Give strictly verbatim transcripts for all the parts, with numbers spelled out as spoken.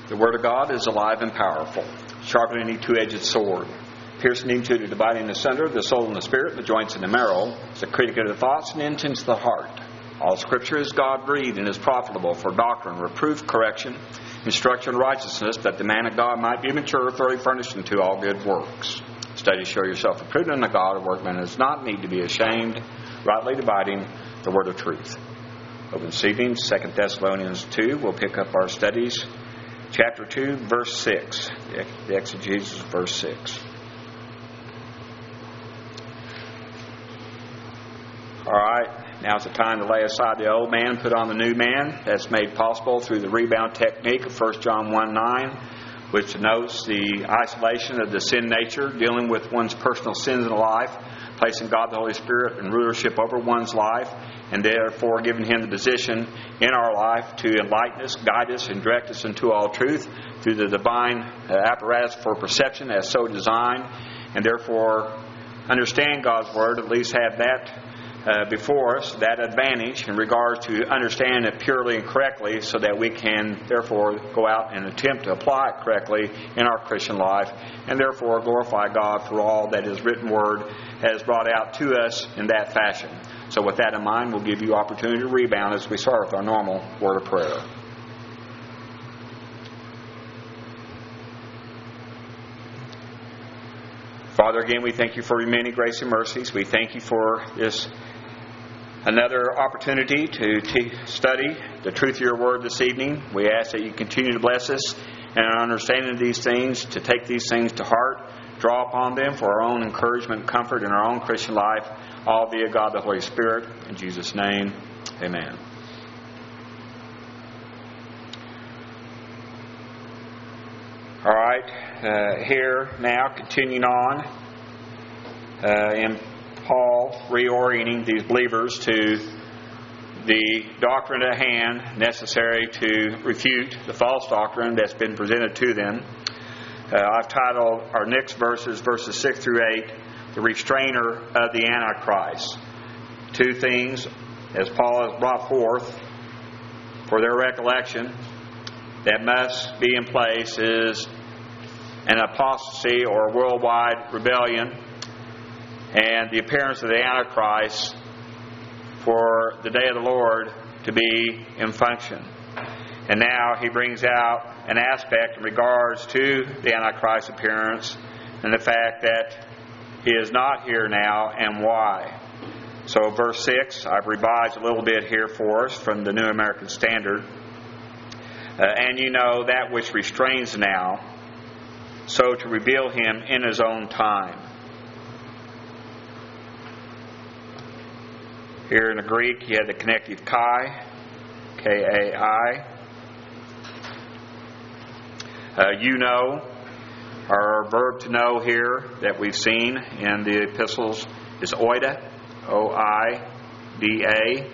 The Word of God is alive and powerful, sharper than any two-edged sword, piercing into the dividing asunder the soul and the spirit, the joints and the marrow, is a critic of the thoughts and intents of the heart. All Scripture is God-breathed and is profitable for doctrine, reproof, correction, instruction, and righteousness, that the man of God might be mature, thoroughly furnished unto all good works. Study, show yourself approved unto God, a workman that does not need to be ashamed, rightly dividing the word of truth. Open this evening, Second Thessalonians two. We'll pick up our studies. Chapter two, verse six. The exegesis, verse six. All right. Now's the time to lay aside the old man, put on the new man. That's made possible through the rebound technique of First John one nine, which denotes the isolation of the sin nature, dealing with one's personal sins in life, placing God the Holy Spirit in rulership over one's life, and therefore giving Him the position in our life to enlighten us, guide us, and direct us into all truth through the divine apparatus for perception as so designed, and therefore understand God's Word, at least have that Uh, before us, that advantage in regards to understand it purely and correctly, so that we can therefore go out and attempt to apply it correctly in our Christian life, and therefore glorify God for all that His written Word has brought out to us in that fashion. So with that in mind, we'll give you opportunity to rebound as we start with our normal word of prayer. Father, again, we thank You for Your many grace and mercies. We thank You for this another opportunity to t- study the truth of Your Word this evening. We ask that You continue to bless us in our understanding of these things, to take these things to heart, draw upon them for our own encouragement and comfort in our own Christian life, all via God the Holy Spirit. In Jesus' name, amen. All right, uh, here now, continuing on uh, in Paul reorienting these believers to the doctrine at hand necessary to refute the false doctrine that's been presented to them. Uh, I've titled our next verses, verses six through eight, The Restrainer of the Antichrist. Two things, as Paul has brought forth for their recollection, that must be in place is an apostasy or worldwide rebellion, and the appearance of the Antichrist for the day of the Lord to be in function. And now he brings out an aspect in regards to the Antichrist's appearance and the fact that he is not here now and why. So verse six, I've revised a little bit here for us from the New American Standard. Uh, and you know that which restrains now, so to reveal him in his own time. Here in the Greek, you have the connective kai, K A I. Uh, you know, our verb to know here that we've seen in the epistles is oida, O I D A.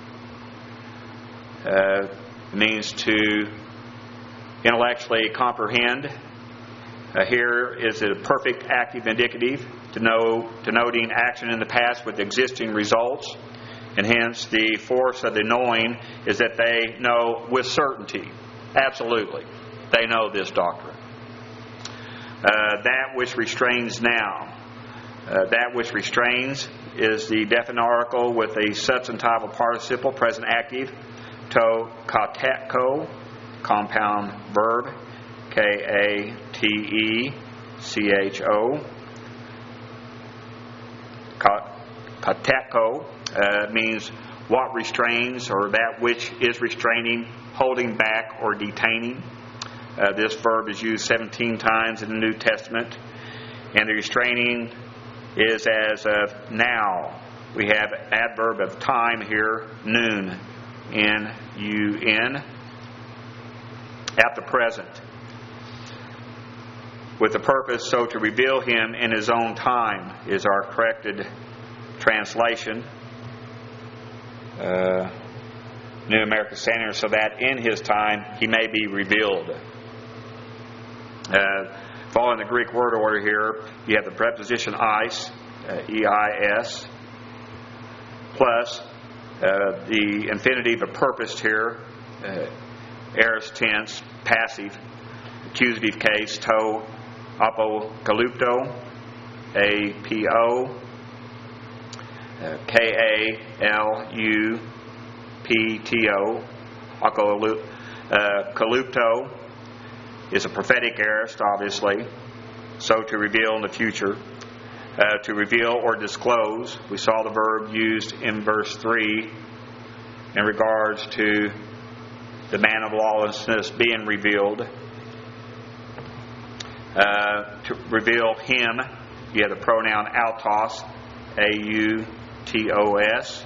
Uh, means to intellectually comprehend. Uh, here is a perfect active indicative, to know, denoting action in the past with existing results. And hence the force of the knowing is that they know with certainty. Absolutely. They know this doctrine. Uh, that which restrains now. Uh, that which restrains is the definite article with a substantival participle, present active. To katetko, compound verb. K A T E C H O. Katetko. Uh, means what restrains, or that which is restraining, holding back, or detaining. Uh, this verb is used seventeen times in the New Testament. And the restraining is as of now. We have adverb of time here, noon, N U N, at the present. With the purpose so to reveal him in his own time is our corrected translation. Uh, New American Standard, so that in his time he may be revealed. Uh, following the Greek word order here, you have the preposition eis, uh, E I S, plus uh, the infinitive of purposed here, uh, aorist tense, passive, accusative case, to apocalypto, A P O, uh, K A L U P T O, apocalypto is a prophetic aorist, obviously, so to reveal in the future. Uh, to reveal or disclose. We saw the verb used in verse three in regards to the man of lawlessness being revealed. Uh, to reveal him, you have the pronoun autos, A U T O S,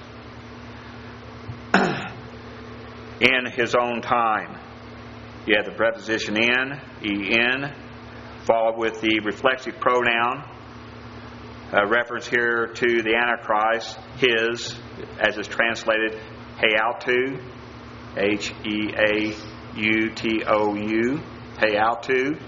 in his own time. You have the preposition in, E N, followed with the reflexive pronoun. Uh, reference here to the Antichrist, his, as is translated, Heautou, H E A U T O U, Heautou.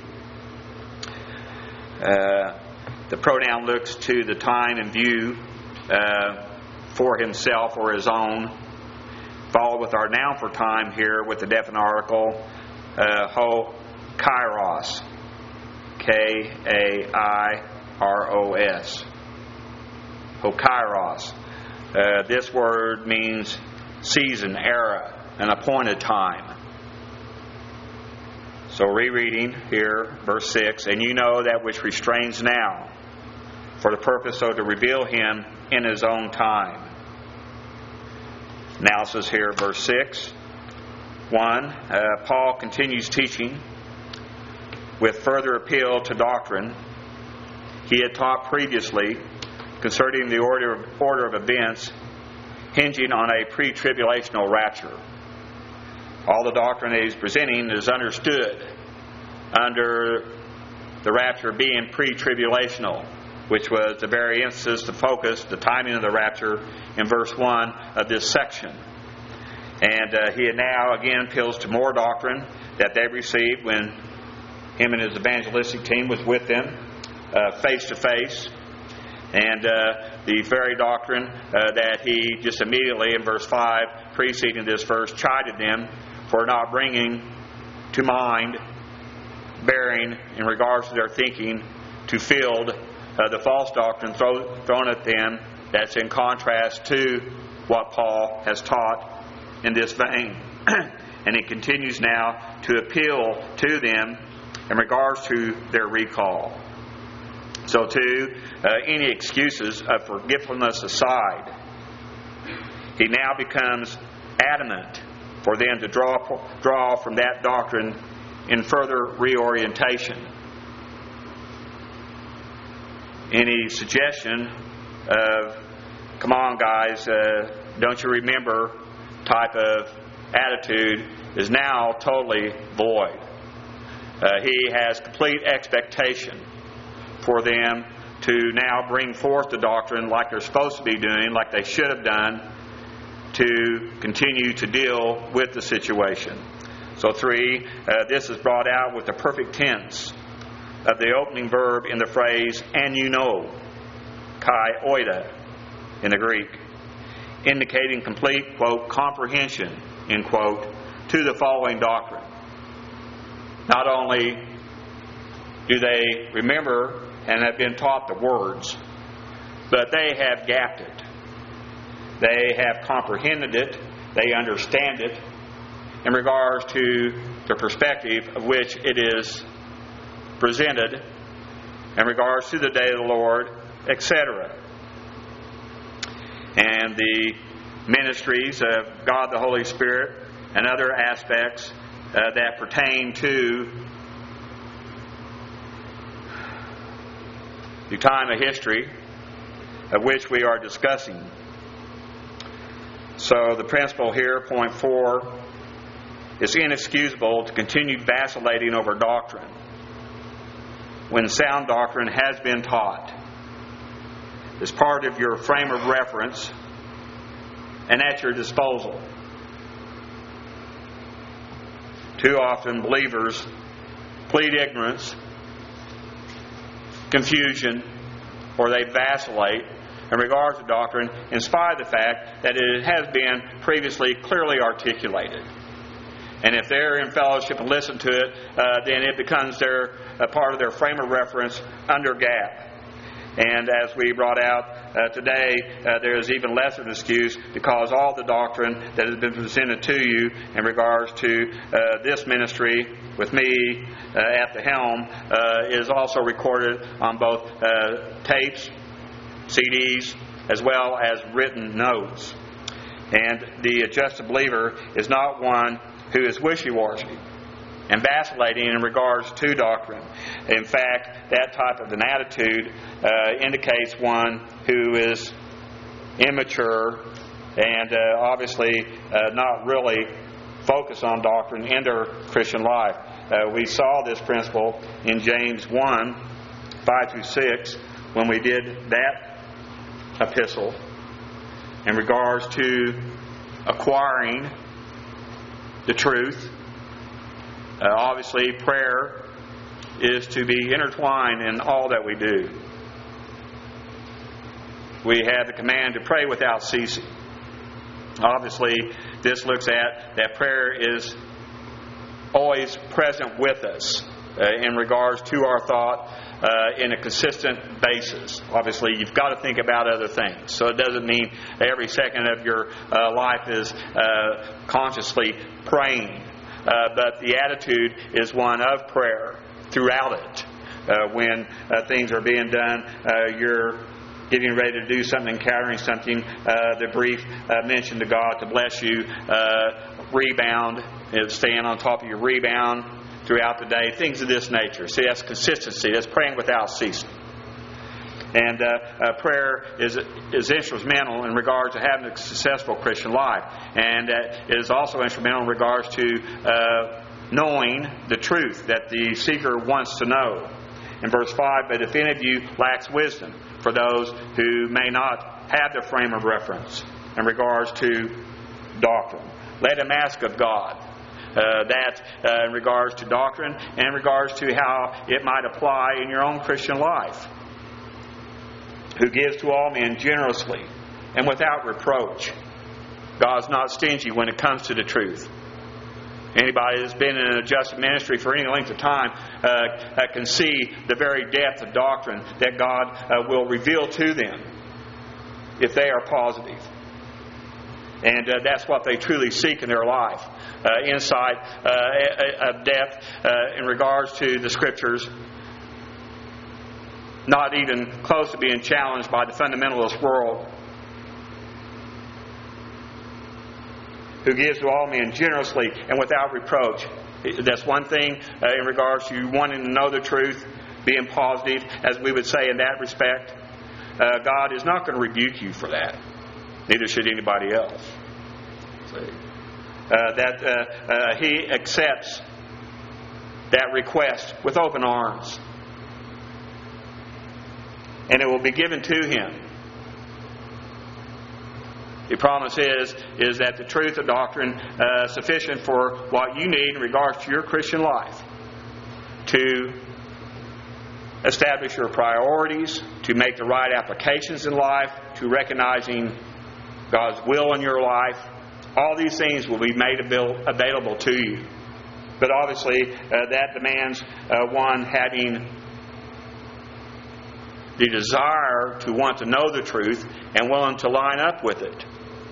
Uh, the pronoun looks to the time and view uh, for himself or his own. Followed with our noun for time here with the definite article, uh, ho kairos, K A I R O S. Ho kairos. Uh, this word means season, era, an appointed time. So rereading here, verse six, and you know that which restrains now, for the purpose so to reveal him in his own time. Analysis here, verse six. One, uh, Paul continues teaching with further appeal to doctrine he had taught previously concerning the order of, order of events hinging on a pre-tribulational rapture. All the doctrine that he's presenting is understood under the rapture being pre-tribulational, which was the very emphasis, the focus, the timing of the rapture in verse one of this section. And uh, he now again appeals to more doctrine that they received when him and his evangelistic team was with them uh, face to face. And uh, the very doctrine uh, that he just immediately in verse five, preceding this verse, chided them for not bringing to mind, bearing in regards to their thinking, to field uh, the false doctrine throw, thrown at them that's in contrast to what Paul has taught in this vein. And he continues now to appeal to them in regards to their recall. So too, uh, any excuses of forgetfulness aside, he now becomes adamant for them to draw draw from that doctrine in further reorientation. Any suggestion of, come on guys, uh, don't you remember type of attitude is now totally void. Uh, he has complete expectation for them to now bring forth the doctrine like they're supposed to be doing, like they should have done, to continue to deal with the situation. So three, uh, this is brought out with the perfect tense of the opening verb in the phrase, and you know, kai oida in the Greek, indicating complete, quote, comprehension, end quote, to the following doctrine. Not only do they remember and have been taught the words, but they have gapped it. They have comprehended it. They understand it in regards to the perspective of which it is presented, in regards to the day of the Lord, et cetera. And the ministries of God the Holy Spirit and other aspects uh, that pertain to the time of history of which we are discussing. So the principle here, point four, is inexcusable to continue vacillating over doctrine when sound doctrine has been taught. As part of your frame of reference and at your disposal. Too often believers plead ignorance, confusion, or they vacillate in regards to doctrine in spite of the fact that it has been previously clearly articulated. And if they're in fellowship and listen to it, uh, then it becomes their a part of their frame of reference under G A P. And as we brought out uh, today, uh, there is even less of an excuse, because all the doctrine that has been presented to you in regards to uh, this ministry with me uh, at the helm uh, is also recorded on both uh, tapes, C Ds, as well as written notes. And the adjusted believer is not one who is wishy-washy and vacillating in regards to doctrine. In fact, that type of an attitude uh, indicates one who is immature and uh, obviously uh, not really focused on doctrine in their Christian life. Uh, we saw this principle in James one, five through six, when we did that epistle in regards to acquiring the truth. Uh, obviously, prayer is to be intertwined in all that we do. We have the command to pray without ceasing. Obviously, this looks at that prayer is always present with us uh, in regards to our thought uh, in a consistent basis. Obviously, you've got to think about other things. So it doesn't mean every second of your uh, life is uh, consciously praying. Uh, but the attitude is one of prayer throughout it. Uh, when uh, things are being done, uh, you're getting ready to do something, encountering something, uh, the brief uh, mention to God to bless you, uh, rebound, staying on top of your rebound throughout the day, things of this nature. See, that's consistency. That's praying without ceasing. And uh, uh, prayer is is instrumental in regards to having a successful Christian life. And uh, it is also instrumental in regards to uh, knowing the truth that the seeker wants to know. In verse five, but if any of you lacks wisdom, for those who may not have the frame of reference in regards to doctrine, let him ask of God. Uh, that uh, in regards to doctrine and in regards to how it might apply in your own Christian life. Who gives to all men generously and without reproach. God's not stingy when it comes to the truth. Anybody that's been in an adjusted ministry for any length of time uh, can see the very depth of doctrine that God uh, will reveal to them if they are positive. And uh, that's what they truly seek in their life. Uh, insight, uh, of depth uh, in regards to the Scriptures. Not even close to being challenged by the fundamentalist world. Who gives to all men generously and without reproach. That's one thing uh, in regards to you wanting to know the truth, being positive, as we would say in that respect. Uh, God is not going to rebuke you for that. Neither should anybody else. See? Uh, that uh, uh, He accepts that request with open arms. And it will be given to him. The promise is, is that the truth of doctrine uh, sufficient for what you need in regards to your Christian life. To establish your priorities, to make the right applications in life, to recognizing God's will in your life. All these things will be made available to you. But obviously, uh, that demands uh, one having the desire to want to know the truth and willing to line up with it.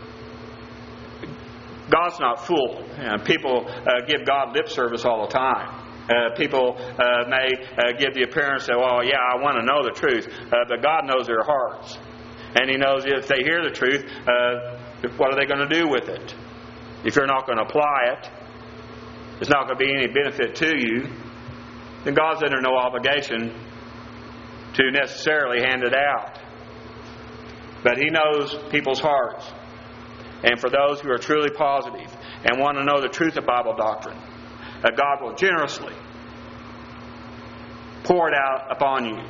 God's not fooled. You know, people uh, give God lip service all the time. Uh, people uh, may uh, give the appearance that, well, yeah, I want to know the truth. Uh, but God knows their hearts. And He knows if they hear the truth, uh, what are they going to do with it? If you're not going to apply it, it's not going to be any benefit to you, then God's under no obligation to necessarily hand it out. But He knows people's hearts. And for those who are truly positive and want to know the truth of Bible doctrine, that God will generously pour it out upon you.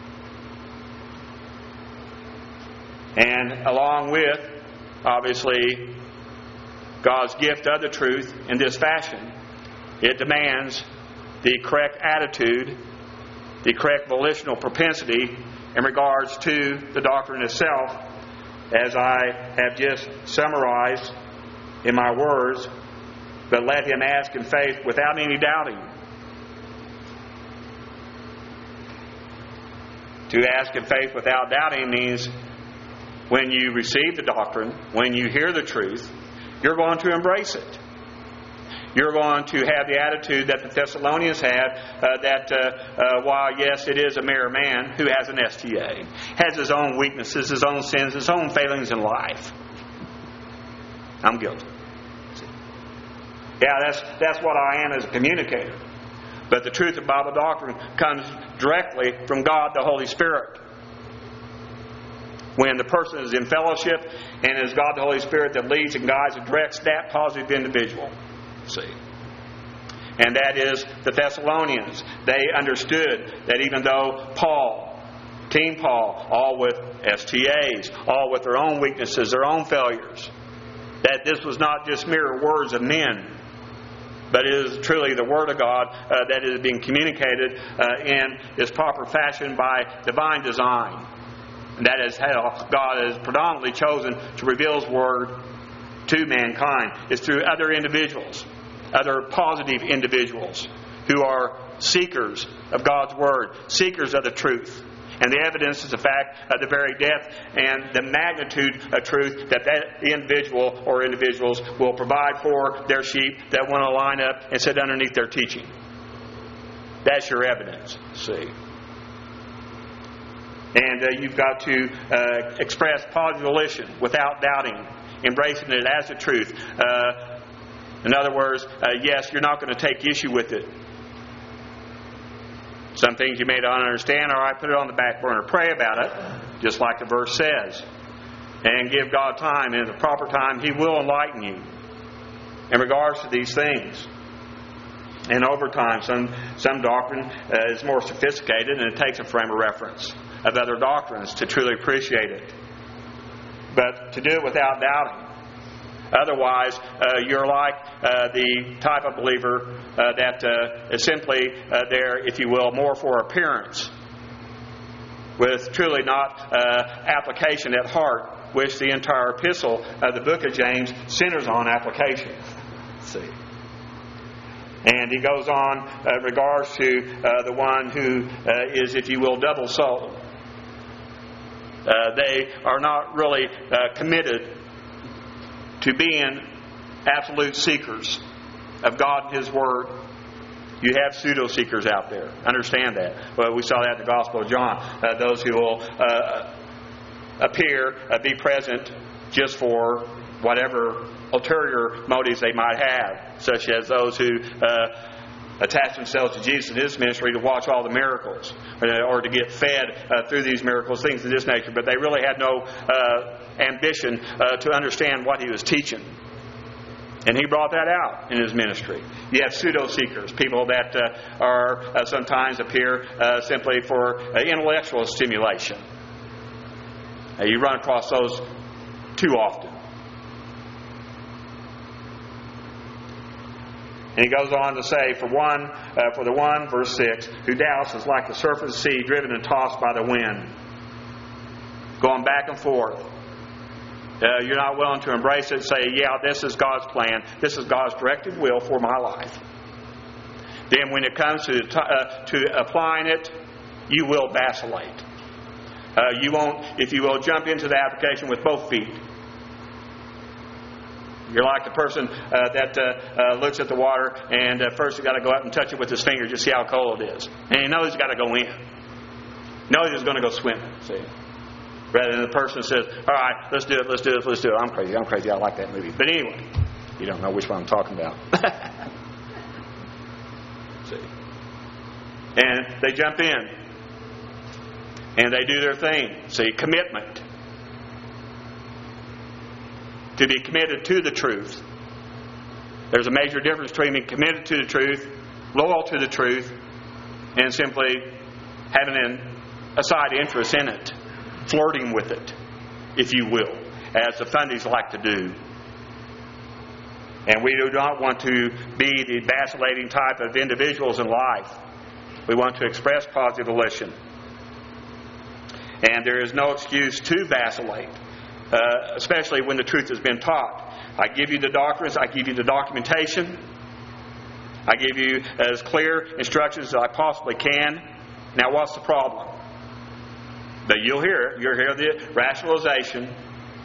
And along with, obviously, God's gift of the truth in this fashion, it demands the correct attitude, the correct volitional propensity in regards to the doctrine itself, as I have just summarized in my words but let him ask in faith without any doubting. To ask in faith without doubting means when you receive the doctrine, when you hear the truth, you're going to embrace it. You're going to have the attitude that the Thessalonians had, uh, that uh, uh, while, yes, it is a mere man who has an S T A, has his own weaknesses, his own sins, his own failings in life. I'm guilty. Yeah, that's, that's what I am as a communicator. But the truth of Bible doctrine comes directly from God, the Holy Spirit. When the person is in fellowship and it is God, the Holy Spirit, that leads and guides and directs that positive individual. See. And that is the Thessalonians. They understood that even though Paul, King Paul, all with S T As, all with their own weaknesses, their own failures, that this was not just mere words of men, but it is truly the Word of God uh, that is being communicated uh, in its proper fashion by divine design. And that is how God has predominantly chosen to reveal His Word to mankind. It's through other individuals, other positive individuals who are seekers of God's Word, seekers of the truth. And the evidence is the fact of the very depth and the magnitude of truth that that individual or individuals will provide for their sheep that want to line up and sit underneath their teaching. That's your evidence, see. And uh, you've got to uh, express positive volition without doubting, embracing it as the truth. Uh, in other words, uh, yes, you're not going to take issue with it. Some things you may not understand, all right, put it on the back burner. Pray about it, just like the verse says. And give God time. And at the proper time, He will enlighten you in regards to these things. And over time, some, some doctrine uh, is more sophisticated and it takes a frame of reference of other doctrines to truly appreciate it. But to do it without doubting. Otherwise, uh, you're like uh, the type of believer uh, that uh, is simply uh, there, if you will, more for appearance, with truly not uh, application at heart, which the entire epistle of the book of James centers on application. Let's see. And he goes on uh, in regards to uh, the one who uh, is, if you will, double-souled. Uh, they are not really uh, committed to being absolute seekers of God and His Word. You have pseudo-seekers out there. Understand that. Well, we saw that in the Gospel of John. Uh, those who will uh, appear, uh, be present just for whatever ulterior motives they might have, such as those who uh, attach themselves to Jesus and His ministry to watch all the miracles, or to get fed uh, through these miracles, things of this nature. But they really had no uh, ambition uh, to understand what He was teaching. And He brought that out in His ministry. You have pseudo-seekers, people that uh, are uh, sometimes appear uh, simply for uh, intellectual stimulation. Uh, you run across those too often. And he goes on to say, for one, uh, for the one, verse six, who doubts is like the surf of the sea, driven and tossed by the wind, going back and forth. Uh, you're not willing to embrace it and say, yeah, this is God's plan. This is God's directed will for my life. Then when it comes to uh, to applying it, you will vacillate. Uh, you won't, if you will, jump into the application with both feet. You're like the person uh, that uh, uh, looks at the water and uh, first he's got to go up and touch it with his finger just see how cold it is. And he knows he's got to go in. He knows he's going to go swimming. See? Rather than the person that says, all right, let's do it, let's do it, let's do it. I'm crazy, I'm crazy, I like that movie. But anyway, you don't know which one I'm talking about. See? And they jump in. And they do their thing. See, commitment. To be committed to the truth. There's a major difference between being committed to the truth, loyal to the truth, and simply having an, a side interest in it, flirting with it, if you will, as the fundies like to do. And we do not want to be the vacillating type of individuals in life. We want to express positive volition. And there is no excuse to vacillate. Uh, especially when the truth has been taught. I give you the doctrines. I give you the documentation. I give you as clear instructions as I possibly can. Now, what's the problem? But you'll hear it. You'll hear the rationalization.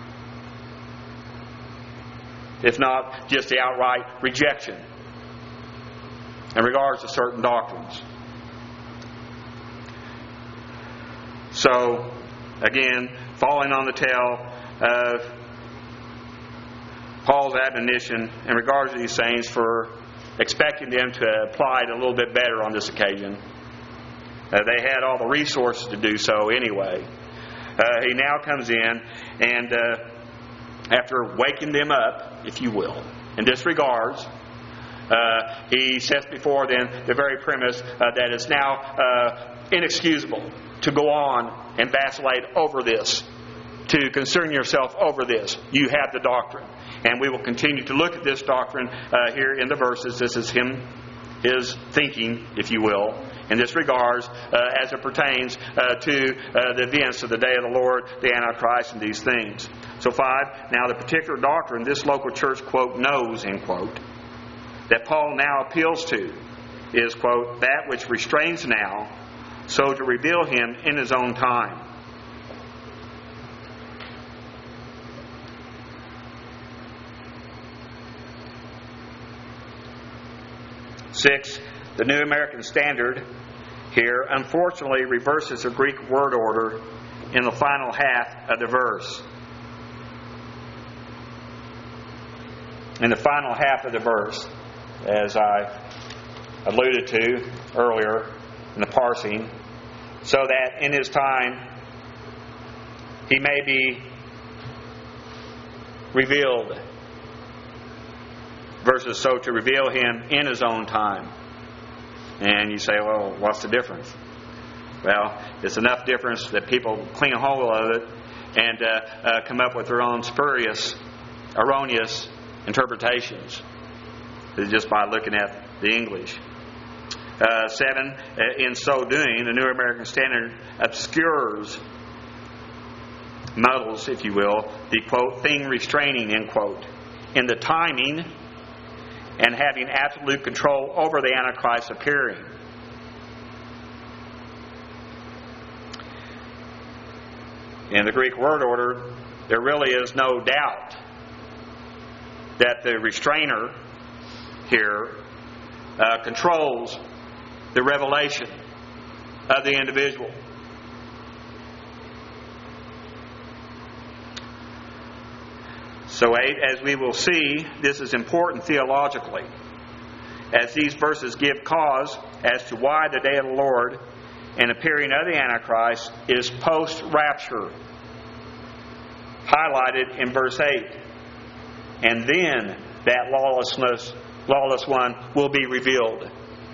If not, just the outright rejection in regards to certain doctrines. So, again, falling on the tail of Paul's admonition in regards to these saints for expecting them to apply it a little bit better on this occasion. Uh, they had all the resources to do so anyway. Uh, he now comes in and uh, after waking them up, if you will, in this regards, uh, he sets before them the very premise uh, that it's now uh, inexcusable to go on and vacillate over this, to concern yourself over this. You have the doctrine. And we will continue to look at this doctrine uh, here in the verses. This is him, his thinking, if you will, in this regards uh, as it pertains uh, to uh, the events of the day of the Lord, the Antichrist, and these things. So five, now the particular doctrine this local church, quote, knows, end quote, that Paul now appeals to is, quote, that which restrains now, so to reveal him in his own time. Six, the New American Standard here unfortunately reverses the Greek word order in the final half of the verse. In the final half of the verse, as I alluded to earlier in the parsing, so that in his time he may be revealed, versus so to reveal him in his own time. And you say, well, what's the difference? Well, it's enough difference that people cling hold of it and uh, uh, come up with their own spurious, erroneous interpretations just by looking at the English. Uh, seven, uh, in so doing, the New American Standard obscures, muddles, if you will, the, quote, thing restraining, end quote, in the timing and having absolute control over the Antichrist appearing. In the Greek word order, there really is no doubt that the restrainer here uh, controls the revelation of the individual. So eight, as we will see, this is important theologically, as these verses give cause as to why the day of the Lord and appearing of the Antichrist is post-rapture, highlighted in verse eight. And then that lawlessness, lawless one will be revealed.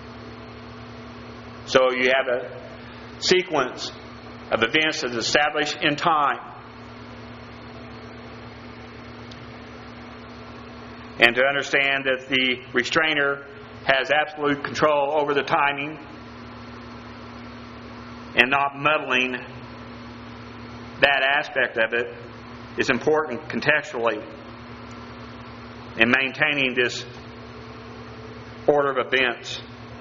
So you have a sequence of events that is established in time. And to understand that the restrainer has absolute control over the timing and not muddling that aspect of it is important contextually in maintaining this order of events.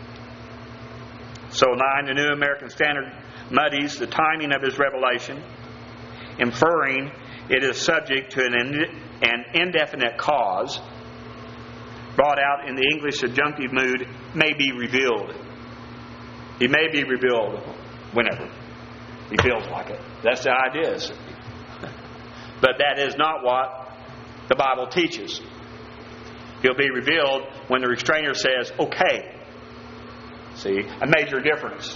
So nine, the New American Standard muddies the timing of his revelation, inferring it is subject to an, an indefinite cause, brought out in the English subjunctive mood, may be revealed. He may be revealed whenever he feels like it. That's the idea. But that is not what the Bible teaches. He'll be revealed when the restrainer says, okay. See, a major difference.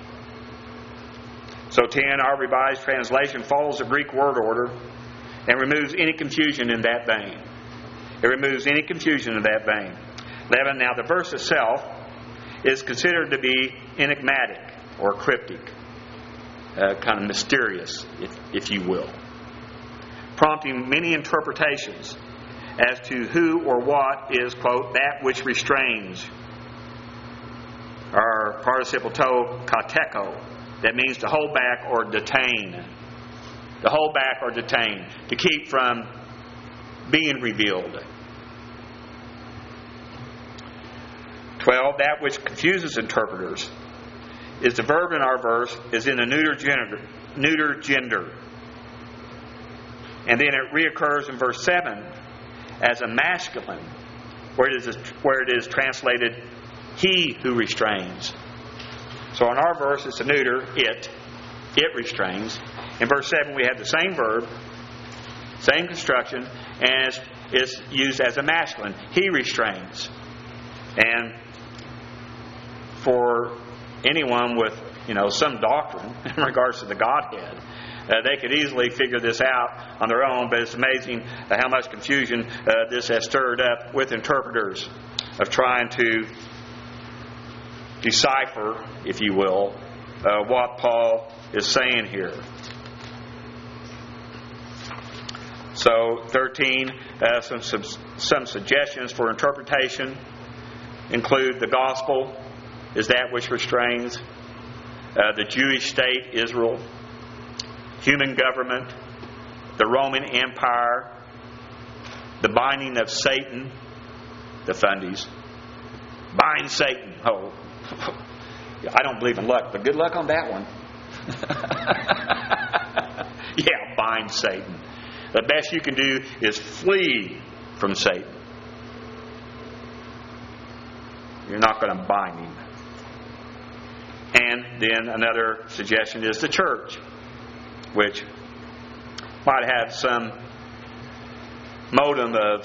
So ten, our Revised Translation follows the Greek word order and removes any confusion in that vein. It removes any confusion in that vein. eleven, now the verse itself is considered to be enigmatic or cryptic, uh, kind of mysterious, if, if you will, prompting many interpretations as to who or what is, quote, that which restrains, or participle to kateko, that means to hold back or detain. To hold back or detain. To keep from being revealed. twelve. That which confuses interpreters is the verb in our verse is in a neuter gender, neuter gender. And then it reoccurs in verse seven as a masculine, where it is, where it is translated, he who restrains. So in our verse, it's a neuter, it. It restrains. In verse seven, we have the same verb, same construction, and it's used as a masculine. He restrains. And for anyone with, you know, some doctrine in regards to the Godhead, uh, they could easily figure this out on their own, but it's amazing uh, how much confusion uh, this has stirred up with interpreters of trying to decipher, if you will, uh, what Paul is saying here. So, thirteen, uh, some, some some suggestions for interpretation include the gospel is that which restrains, uh, the Jewish state, Israel, human government, the Roman Empire, the binding of Satan, the fundies. Bind Satan. Oh, I don't believe in luck, but good luck on that one. Yeah, bind Satan. The best you can do is flee from Satan. You're not going to bind him. And then another suggestion is the church, which might have some modem of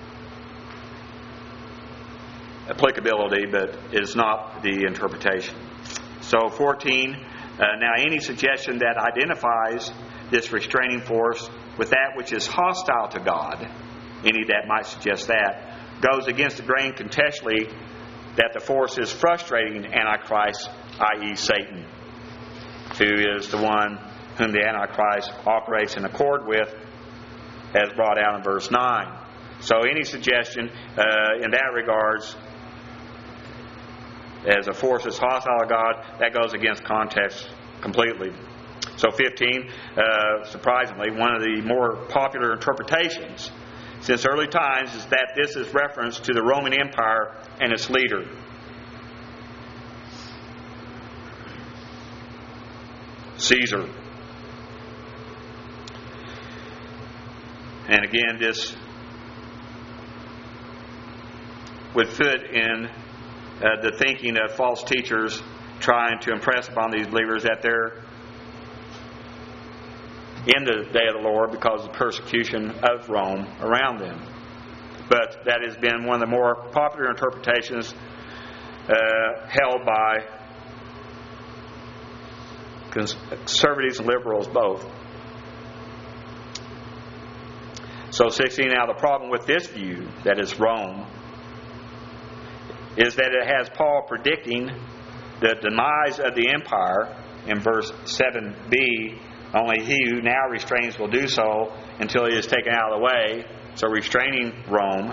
applicability, but is not the interpretation. So fourteen, uh, now any suggestion that identifies this restraining force with that which is hostile to God, any that might suggest that, goes against the grain contextually that the force is frustrating Antichrist, that is. Satan, who is the one whom the Antichrist operates in accord with, as brought out in verse nine. So any suggestion uh, in that regards as a force is hostile to God, that goes against context completely. So fifteen, uh, surprisingly, one of the more popular interpretations since early times is that this is reference to the Roman Empire and its leader. Caesar. And again, this would fit in uh, the thinking of false teachers trying to impress upon these believers that they're in the day of the Lord because of the persecution of Rome around them. But that has been one of the more popular interpretations uh, held by conservatives and liberals both. So sixteen, now the problem with this view, that is Rome, is that it has Paul predicting the demise of the empire in verse seven b. Only he who now restrains will do so until he is taken out of the way. So restraining Rome.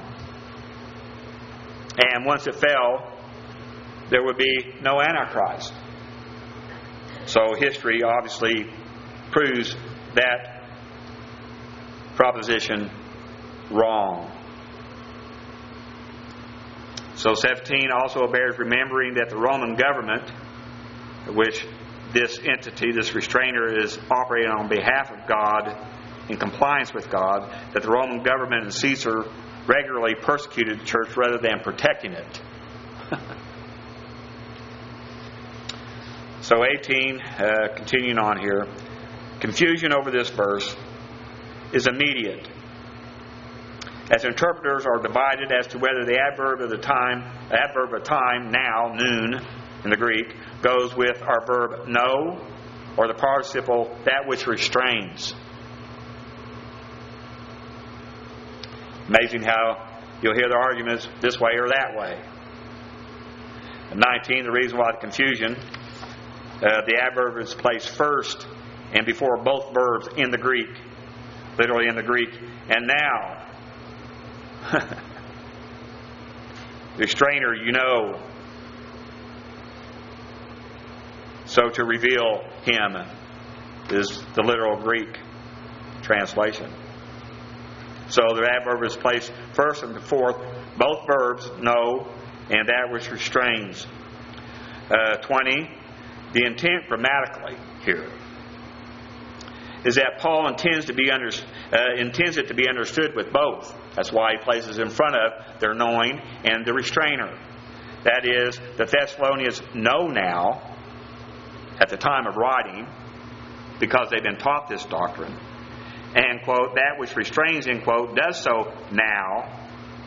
And once it fell, there would be no Antichrist. So history obviously proves that proposition wrong. So seventeen also bears remembering that the Roman government, which this entity, this restrainer, is operating on behalf of God in compliance with God, that the Roman government and Caesar regularly persecuted the church rather than protecting it. So eighteen, uh, continuing on here, confusion over this verse is immediate, as interpreters are divided as to whether the adverb of the time, adverb of time, now, noon, in the Greek, goes with our verb no, or the participle that which restrains. Amazing how you'll hear the arguments this way or that way. And nineteen, the reason why the confusion, uh, the adverb is placed first and before both verbs in the Greek, literally in the Greek. And now, restrainer, you know. So to reveal him is the literal Greek translation. So the adverb is placed first and fourth. Both verbs, know, and that which restrains. Uh, twenty, the intent grammatically here is that Paul intends to be under, uh, intends it to be understood with both. That's why he places in front of their knowing and the restrainer. That is, the Thessalonians know now, at the time of writing, because they've been taught this doctrine, and, quote, that which restrains, end quote, does so now,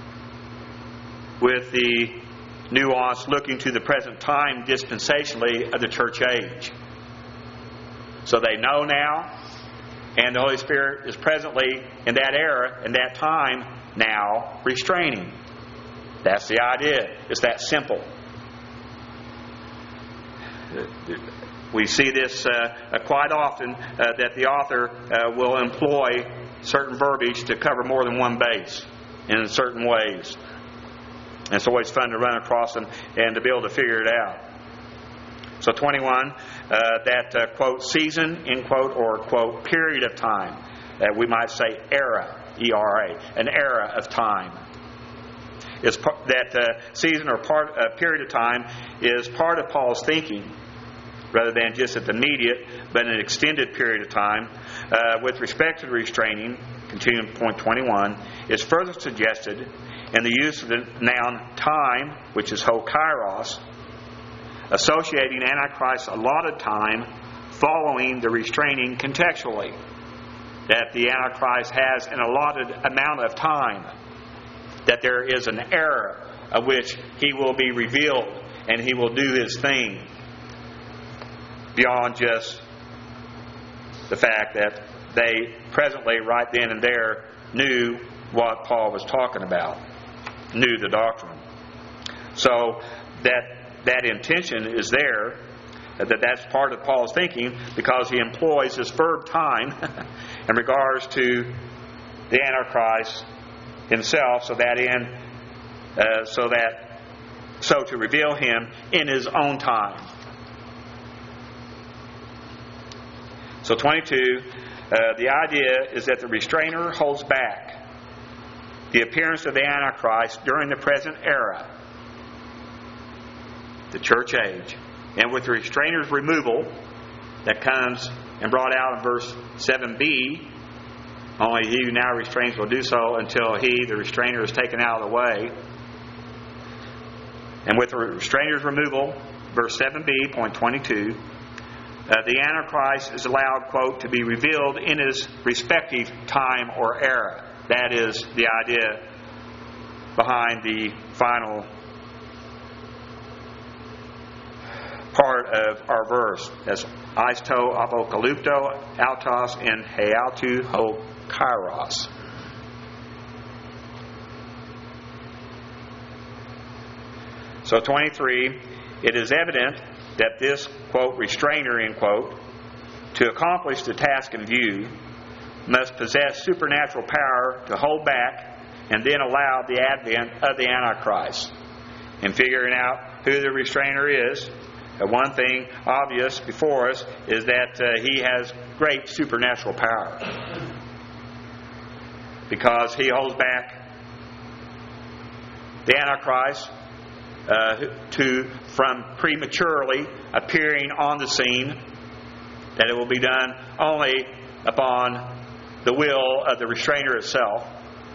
with the nuance looking to the present time dispensationally of the church age. So they know now, and the Holy Spirit is presently in that era, in that time, now restraining. That's the idea. It's that simple. We see this uh, quite often, uh, that the author uh, will employ certain verbiage to cover more than one base in certain ways. And it's always fun to run across them and to be able to figure it out. So twenty-one, uh, that, uh, quote, season, end quote, or, quote, period of time. That uh, we might say era, E R A, an era of time. Is par- that uh, season or part uh, period of time is part of Paul's thinking, rather than just at the immediate, but an extended period of time. Uh, with respect to the restraining, continuing point twenty-one, is further suggested in the use of the noun time, which is ho kairos, associating Antichrist's allotted time following the restraining contextually. That the Antichrist has an allotted amount of time. That there is an era of which he will be revealed and he will do his thing. Beyond just the fact that they presently, right then and there, knew what Paul was talking about. Knew the doctrine. So that that intention is there, that that's part of Paul's thinking, because he employs this verb time in regards to the Antichrist himself, so that in uh, so that so to reveal him in his own time. So twenty-two, uh, the idea is that the restrainer holds back the appearance of the Antichrist during the present era, the church age. And with the restrainer's removal, that comes and brought out in verse seven b, only he who now restrains will do so until he, the restrainer, is taken out of the way. And with the restrainer's removal, verse seven b, point twenty-two, uh, the Antichrist is allowed, quote, to be revealed in his respective time or era. That is the idea behind the final part of our verse. That's isto apocalypto autos and heautu ho kairos. So twenty-three, it is evident that this, quote, restrainer, end quote, to accomplish the task in view, must possess supernatural power to hold back and then allow the advent of the Antichrist. In figuring out who the restrainer is, uh, one thing obvious before us is that uh, he has great supernatural power, because he holds back the Antichrist uh, to from prematurely appearing on the scene, that it will be done only upon the will of the restrainer itself.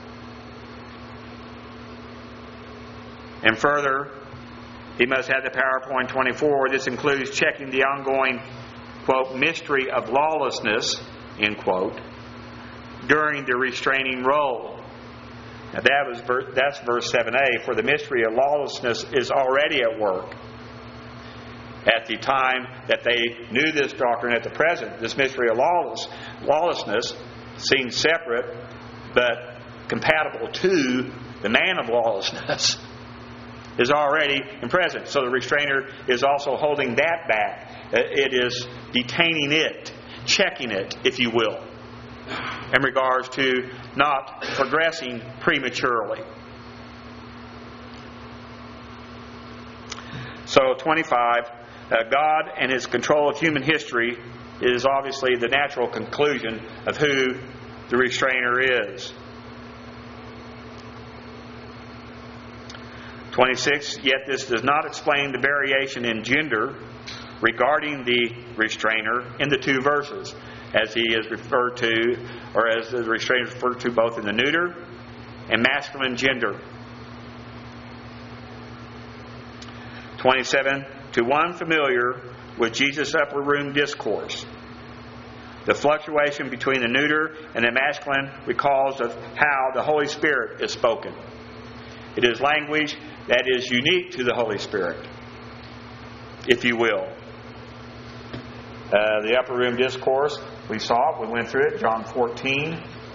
And further, he must have the power, point twenty-four. This includes checking the ongoing, quote, mystery of lawlessness, end quote, during the restraining role. Now that was that's verse seven a. For the mystery of lawlessness is already at work. At the time that they knew this doctrine, at the present, this mystery of lawless, lawlessness, seen separate but compatible to the man of lawlessness, is already in present. So the restrainer is also holding that back. It is detaining it, checking it, if you will, in regards to not progressing prematurely. So twenty-five, uh, God and His control of human history is obviously the natural conclusion of who the restrainer is. twenty-six, yet this does not explain the variation in gender regarding the restrainer in the two verses, as he is referred to, or as the restrainer is referred to both in the neuter and masculine gender. twenty-seven, to one familiar with Jesus' upper room discourse, the fluctuation between the neuter and the masculine recalls of how the Holy Spirit is spoken. It is language that is unique to the Holy Spirit, if you will. Uh, the upper room discourse, we saw it, we went through it, John fourteen.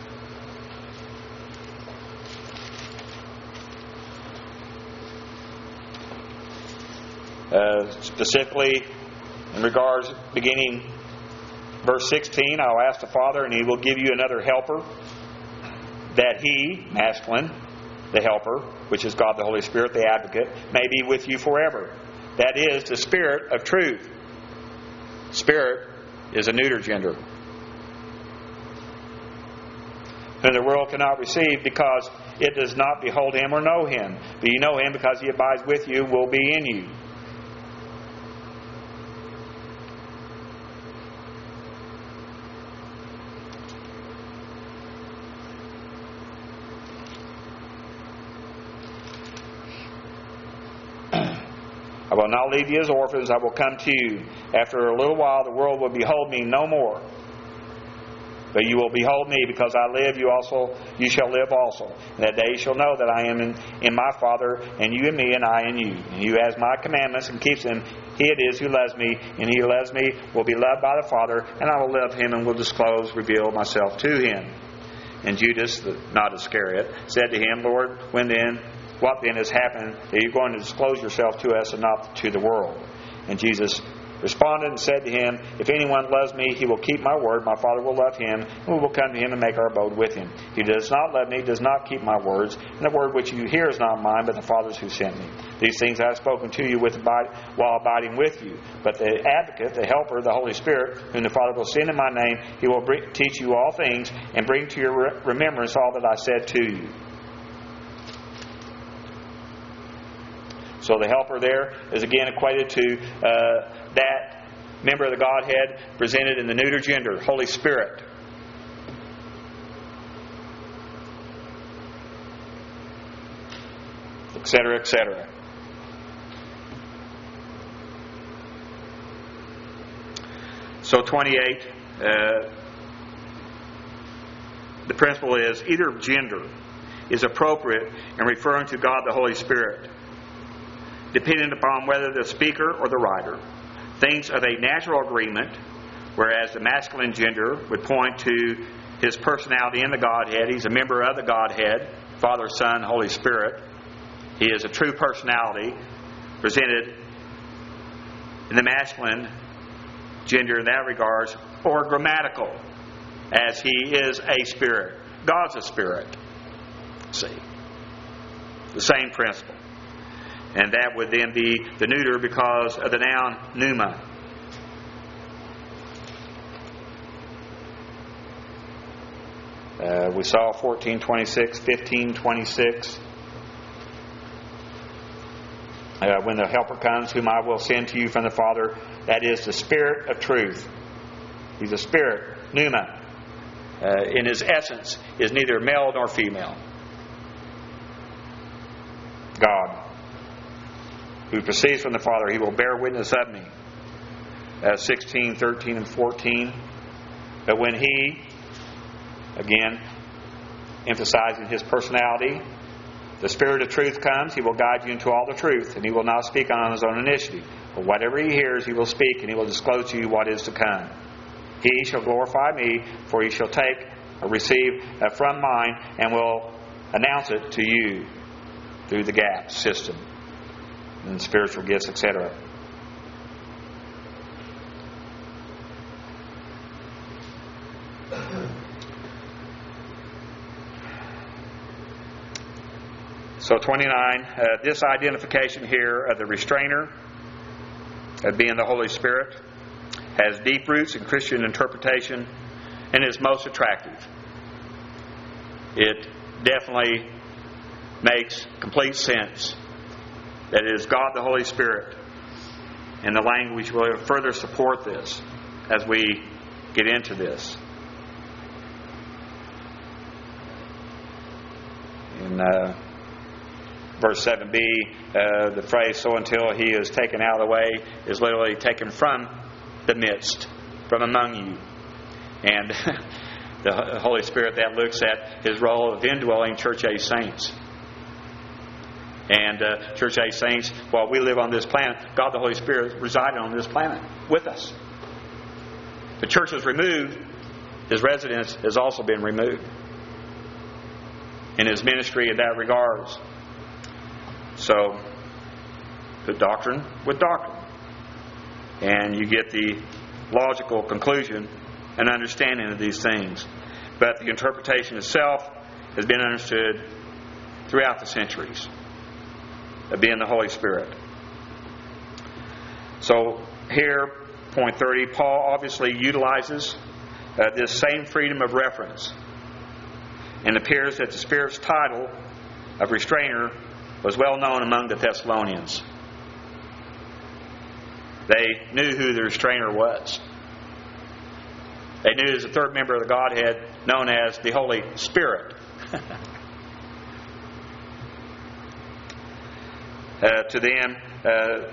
Uh, specifically, in regards, beginning verse sixteen, I'll ask the Father, and He will give you another helper, that He, masculine, the helper, which is God the Holy Spirit, the advocate, may be with you forever. That is the Spirit of truth. Spirit is a neuter gender, whom the world cannot receive because it does not behold Him or know Him. But you know Him because He abides with you, will be in you. I will not leave you as orphans, I will come to you. After a little while the world will behold me no more. But you will behold me, because I live, you also you shall live also. And that day you shall know that I am in, in my Father, and you in me, and I in you. And you has my commandments and keeps them. He it is who loves me, and he who loves me will be loved by the Father, and I will love him and will disclose, reveal myself to him. And Judas, not Iscariot, said to him, Lord, when then, what then has happened that you're going to disclose yourself to us and not to the world? And Jesus responded and said to him, if anyone loves me, he will keep my word. My Father will love him, and we will come to him and make our abode with him. He who does not love me does not keep my words, and the word which you hear is not mine, but the Father's who sent me. These things I have spoken to you with abide, while abiding with you. But the advocate, the helper, the Holy Spirit, whom the Father will send in my name, he will bring, teach you all things, and bring to your re- remembrance all that I said to you. So the helper there is again equated to uh, that member of the Godhead presented in the neuter gender, Holy Spirit. Etc., et cetera. So twenty-eight, uh, the principle is either gender is appropriate in referring to God the Holy Spirit, depending upon whether the speaker or the writer thinks of a natural agreement, whereas the masculine gender would point to his personality in the Godhead. He's a member of the Godhead, Father, Son, Holy Spirit. He is a true personality presented in the masculine gender in that regards, or grammatical, as he is a spirit. God's a spirit. See? The same principle. And that would then be the neuter because of the noun pneuma. Uh, we saw fourteen twenty-six, fifteen twenty-six. Uh, when the helper comes, whom I will send to you from the Father, that is the Spirit of truth. He's a spirit, pneuma. Uh, in his essence, is neither male nor female. God, who proceeds from the Father, he will bear witness of me. Uh, sixteen, thirteen, and fourteen. But when he, again, emphasizing his personality, the Spirit of truth comes, he will guide you into all the truth, and he will not speak on his own initiative. But whatever he hears, he will speak, and he will disclose to you what is to come. He shall glorify me, for he shall take or receive from mine, and will announce it to you through the gap system and spiritual gifts, et cetera. So twenty-nine, uh, this identification here of the restrainer, of being the Holy Spirit, has deep roots in Christian interpretation and is most attractive. It definitely makes complete sense that it is God the Holy Spirit. And the language will further support this as we get into this. In uh, verse seven b, uh, the phrase, so until he is taken out of the way, is literally taken from the midst, from among you. And the Holy Spirit that looks at his role of indwelling church-age saints. And uh, church-age saints, while we live on this planet, God the Holy Spirit resided on this planet with us. The church is removed, his residence has also been removed. In his ministry in that regards. So, the doctrine with doctrine. And you get the logical conclusion and understanding of these things. But the interpretation itself has been understood throughout the centuries of being the Holy Spirit. So here, point thirty, Paul obviously utilizes uh, this same freedom of reference. And it appears that the Spirit's title of restrainer was well known among the Thessalonians. They knew who the restrainer was. They knew as a third member of the Godhead, known as the Holy Spirit. uh, to them, uh,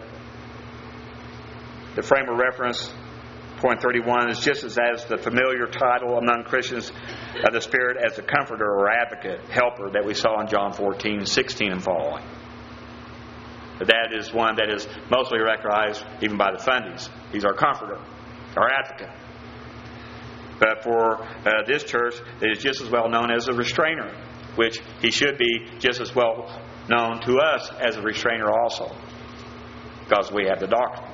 the frame of reference, point thirty-one, is just as, as the familiar title among Christians of the Spirit as the Comforter or Advocate, Helper, that we saw in John fourteen, sixteen and following. But that is one that is mostly recognized even by the Fundies. He's our Comforter, our Advocate. But for uh, this church, it is just as well known as a restrainer, which he should be just as well known to us as a restrainer also, because we have the doctrine.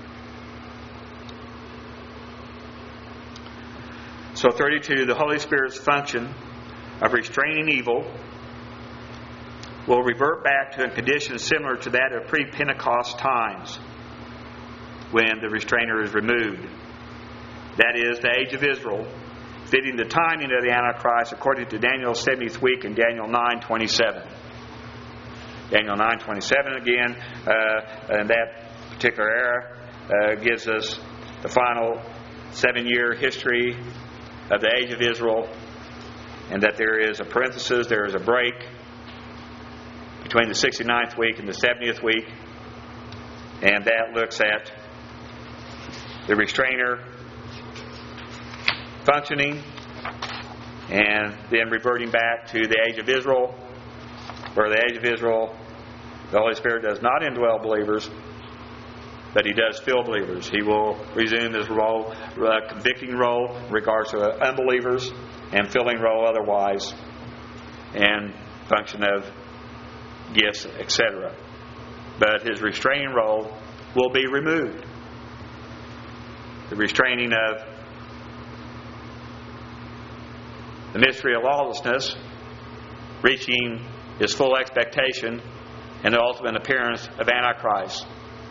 So thirty-two, the Holy Spirit's function of restraining evil will revert back to a condition similar to that of pre-Pentecost times when the restrainer is removed. That is, the age of Israel, fitting the timing of the Antichrist according to Daniel's seventieth week in Daniel nine twenty-seven. Daniel nine twenty-seven again, uh, in that particular era, uh, gives us the final seven-year history of the age of Israel, and that there is a parenthesis, there is a break between the sixty-ninth week and the seventieth week, and that looks at the restrainer functioning and then reverting back to the age of Israel, where the age of Israel, the Holy Spirit does not indwell believers, but he does fill believers. He will resume his role, uh, convicting role in regards to unbelievers, and filling role otherwise, and function of gifts, et cetera. But his restraining role will be removed. The restraining of the mystery of lawlessness, reaching his full expectation, and the ultimate appearance of Antichrist.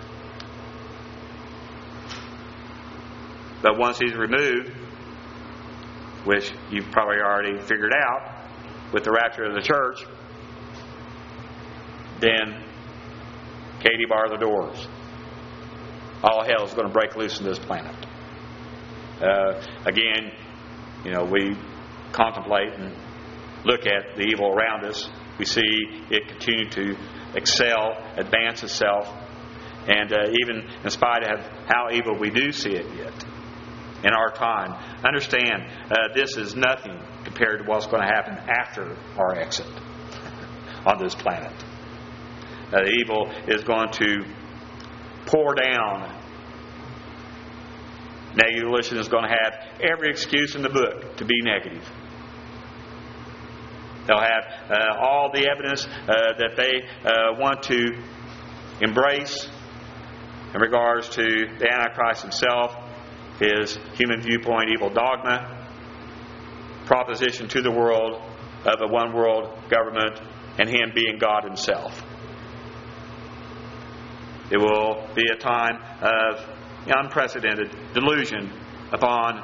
But once he's removed, which you've probably already figured out with the rapture of the church, then Katie, bar the doors. All hell is going to break loose in this planet. Uh, again, you know, we contemplate and look at the evil around us. We see it continue to excel, advance itself, and uh, even in spite of how evil we do see it yet in our time, understand uh, this is nothing compared to what's going to happen after our exit on this planet. Uh, the evil is going to pour down. Negative volition is going to have every excuse in the book to be negative. They'll have uh, all the evidence uh, that they uh, want to embrace in regards to the Antichrist himself, his human viewpoint, evil dogma, proposition to the world of a one world government, and him being God himself. It will be a time of unprecedented delusion upon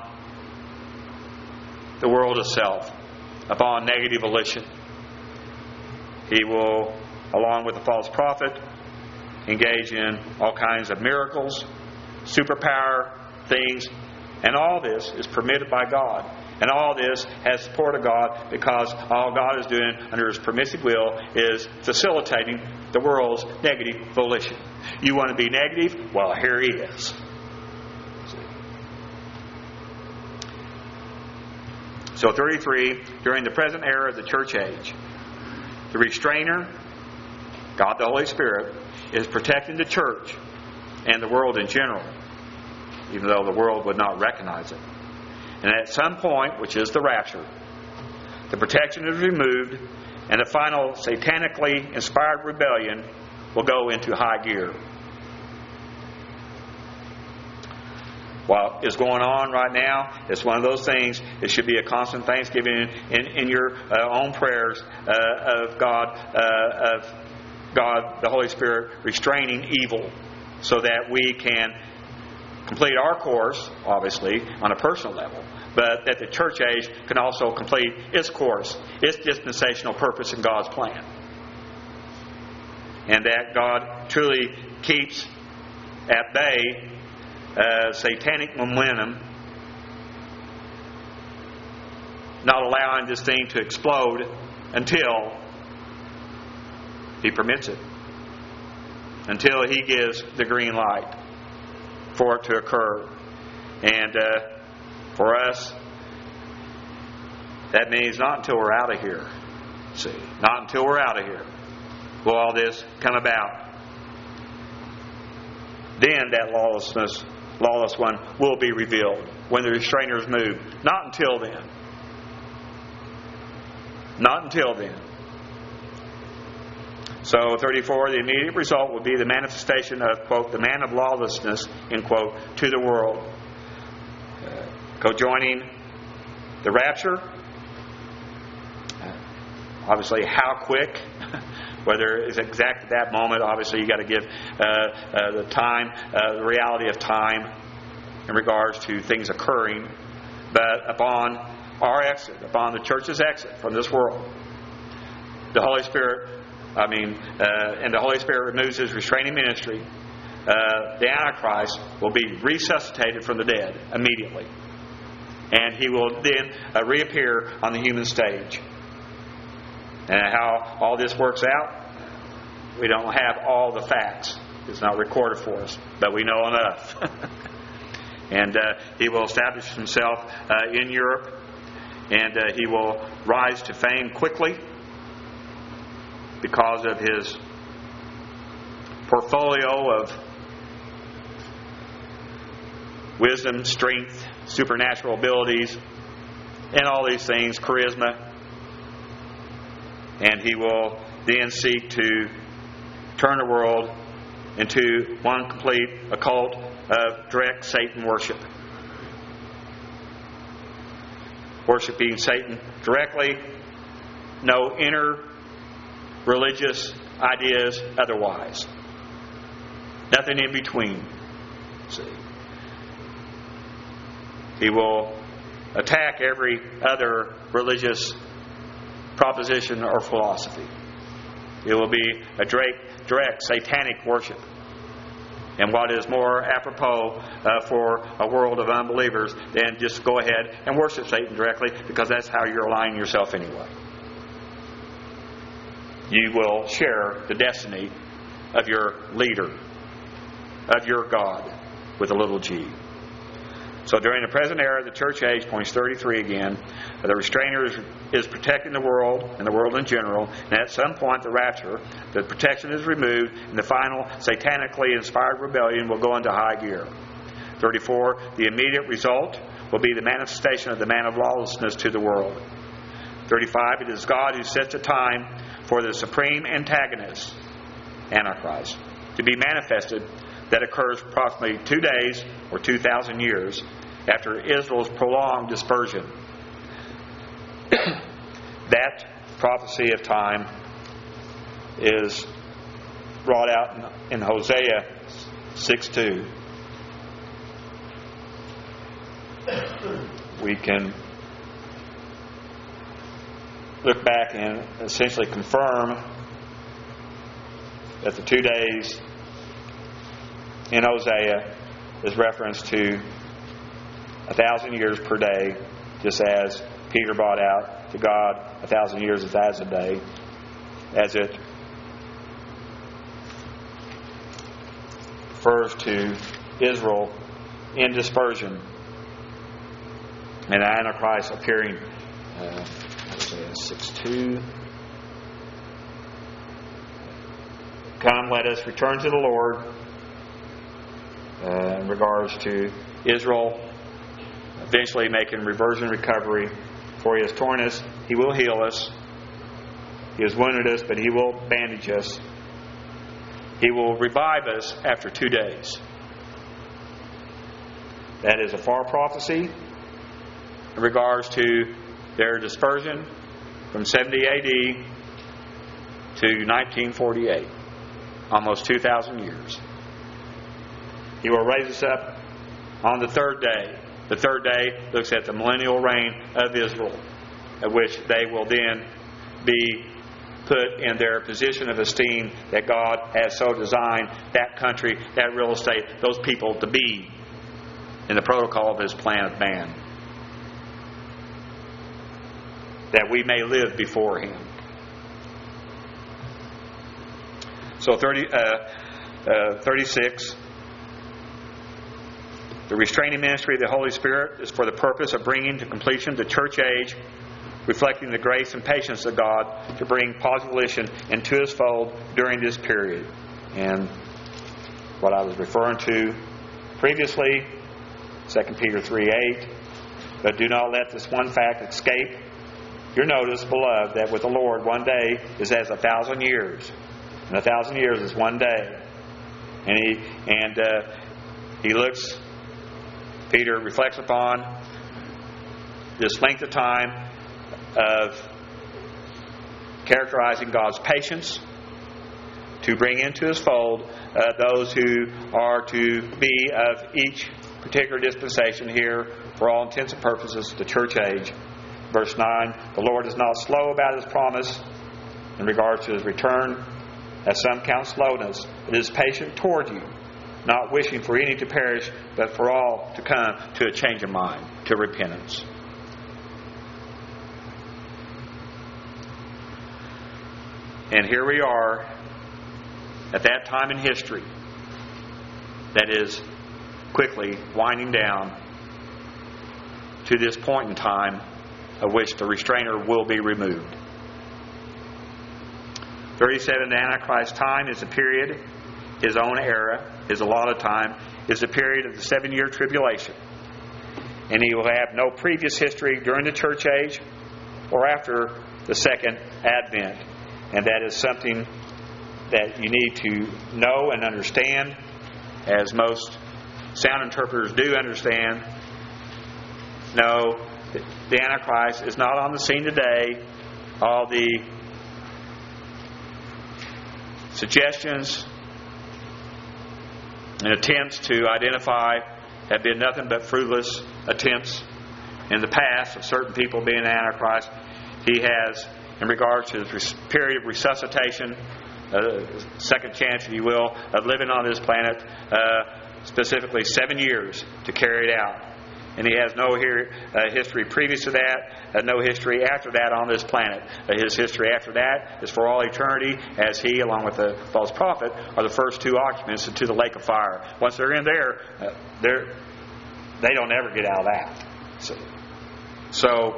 the world itself, upon negative volition. He will, along with the false prophet, engage in all kinds of miracles, superpower things, and all this is permitted by God. And all this has support of God, because all God is doing under His permissive will is facilitating the world's negative volition. You want to be negative? Well, here He is. So thirty-three, during the present era of the church age, the restrainer, God the Holy Spirit, is protecting the church and the world in general, even though the world would not recognize it. And at some point, which is the rapture, the protection is removed, and the final satanically inspired rebellion will go into high gear. What is going on right now, it's one of those things. It should be a constant thanksgiving in, in, in your uh, own prayers uh, of God, uh, of God, the Holy Spirit, restraining evil, so that we can complete our course, obviously, on a personal level, but that the church age can also complete its course, its dispensational purpose in God's plan. And that God truly keeps at bay uh, satanic momentum, not allowing this thing to explode until He permits it, until He gives the green light for it to occur. And uh, for us, that means not until we're out of here. See, not until we're out of here will all this come about. Then that lawlessness, lawless one will be revealed when the restrainer is moved. Not until then. Not until then. So thirty-four, the immediate result will be the manifestation of, quote, the man of lawlessness, end quote, to the world. Uh, co-joining the rapture. Uh, obviously, how quick, whether it's exact at that moment, obviously you got to give uh, uh, the time, uh, the reality of time in regards to things occurring. But upon our exit, upon the church's exit from this world, the Holy Spirit I mean, uh, and the Holy Spirit removes His restraining ministry, uh, the Antichrist will be resuscitated from the dead immediately. And he will then uh, reappear on the human stage. And how all this works out, we don't have all the facts. It's not recorded for us, but we know enough. And uh, He will establish Himself uh, in Europe, and uh, He will rise to fame quickly, because of His portfolio of wisdom, strength, supernatural abilities, and all these things, charisma. And He will then seek to turn the world into one complete occult of direct Satan worship. Worshipping Satan directly, no inner religious ideas otherwise. Nothing in between. See. He will attack every other religious proposition or philosophy. It will be a direct, direct satanic worship. And what is more apropos uh, for a world of unbelievers than just go ahead and worship Satan directly, because that's how you're aligning yourself anyway. You will share the destiny of your leader, of your God, with a little g. So during the present era, the church age, points thirty-three again, the restrainer is, is protecting the world and the world in general. And at some point, the rapture, the protection is removed, and the final satanically inspired rebellion will go into high gear. thirty-four, the immediate result will be the manifestation of the man of lawlessness to the world. thirty-five, it is God who sets a time for the supreme antagonist, Antichrist, to be manifested, that occurs approximately two days or two thousand years after Israel's prolonged dispersion. That prophecy of time is brought out in Hosea six two. We can look back and essentially confirm that the two days in Hosea is reference to a thousand years per day, just as Peter brought out to God, a thousand years is as a day, as it refers to Israel in dispersion and the Antichrist appearing. Uh, Hosea six two. Come, let us return to the Lord. Uh, in regards to Israel eventually making reversion recovery, for He has torn us, He will heal us. He has wounded us, but He will bandage us. He will revive us after two days. That is a far prophecy in regards to their dispersion from seventy A D to nineteen forty-eight. Almost two thousand years. He will raise us up on the third day. The third day looks at the millennial reign of Israel, at which they will then be put in their position of esteem that God has so designed that country, that real estate, those people to be in the protocol of His plan of man, that we may live before Him. So thirty, uh, uh, thirty-six, the restraining ministry of the Holy Spirit is for the purpose of bringing to completion the church age, reflecting the grace and patience of God to bring population into His fold during this period. And what I was referring to previously, Second Peter three eight, but do not let this one fact escape your notice, beloved, that with the Lord one day is as a thousand years, and a thousand years is one day. And he and uh, he looks, Peter reflects upon this length of time of characterizing God's patience to bring into His fold uh, those who are to be of each particular dispensation here, for all intents and purposes, the church age. Verse nine, the Lord is not slow about His promise in regards to His return, as some count slowness, but is patient toward you, not wishing for any to perish, but for all to come to a change of mind, to repentance. And here we are at that time in history that is quickly winding down to this point in time of which the restrainer will be removed. thirty-seven, the Antichrist time is a period, his own era, his allotted time, is a period of the seven-year tribulation. And he will have no previous history during the church age or after the second advent. And that is something that you need to know and understand, as most sound interpreters do understand. No, the Antichrist is not on the scene today. All the suggestions and attempts to identify have been nothing but fruitless attempts in the past of certain people being Antichrist. He has, in regards to the period of resuscitation, a second chance, if you will, of living on this planet, uh, specifically seven years to carry it out. And he has no here, uh, history previous to that, uh, no history after that on this planet. Uh, his history after that is for all eternity, as he, along with the false prophet, are the first two occupants into the lake of fire. Once they're in there, uh, they're, they don't ever get out of that. So, so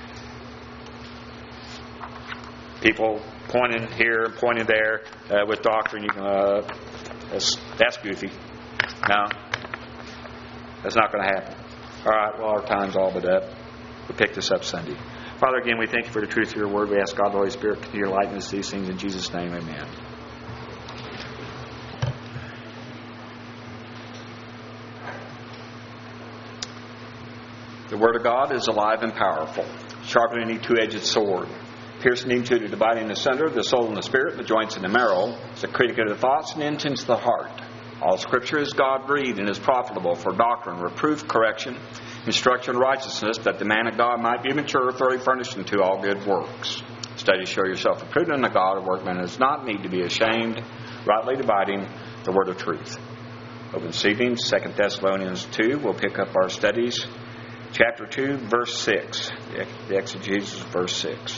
people pointing here and pointing there uh, with doctrine, you can, uh, that's, that's goofy. No, that's not going to happen. All right, well, our time's all but up. We'll pick this up Sunday. Father, again, we thank you for the truth of your word. We ask God the Holy Spirit to continue to enlighten us these things. In Jesus' name, amen. The Word of God is alive and powerful, sharper than any two-edged sword, piercing into the dividing asunder the soul and the spirit, the joints and the marrow. It's a critic of the thoughts and the intents of the heart. All Scripture is God-breathed and is profitable for doctrine, reproof, correction, instruction, and righteousness, that the man of God might be mature, thoroughly furnished unto all good works. Study to show yourself approved unto God, a workman does not need to be ashamed, rightly dividing the word of truth. Open this evening, Second Thessalonians two. We'll pick up our studies. Chapter two, verse six. The exegesis, verse six.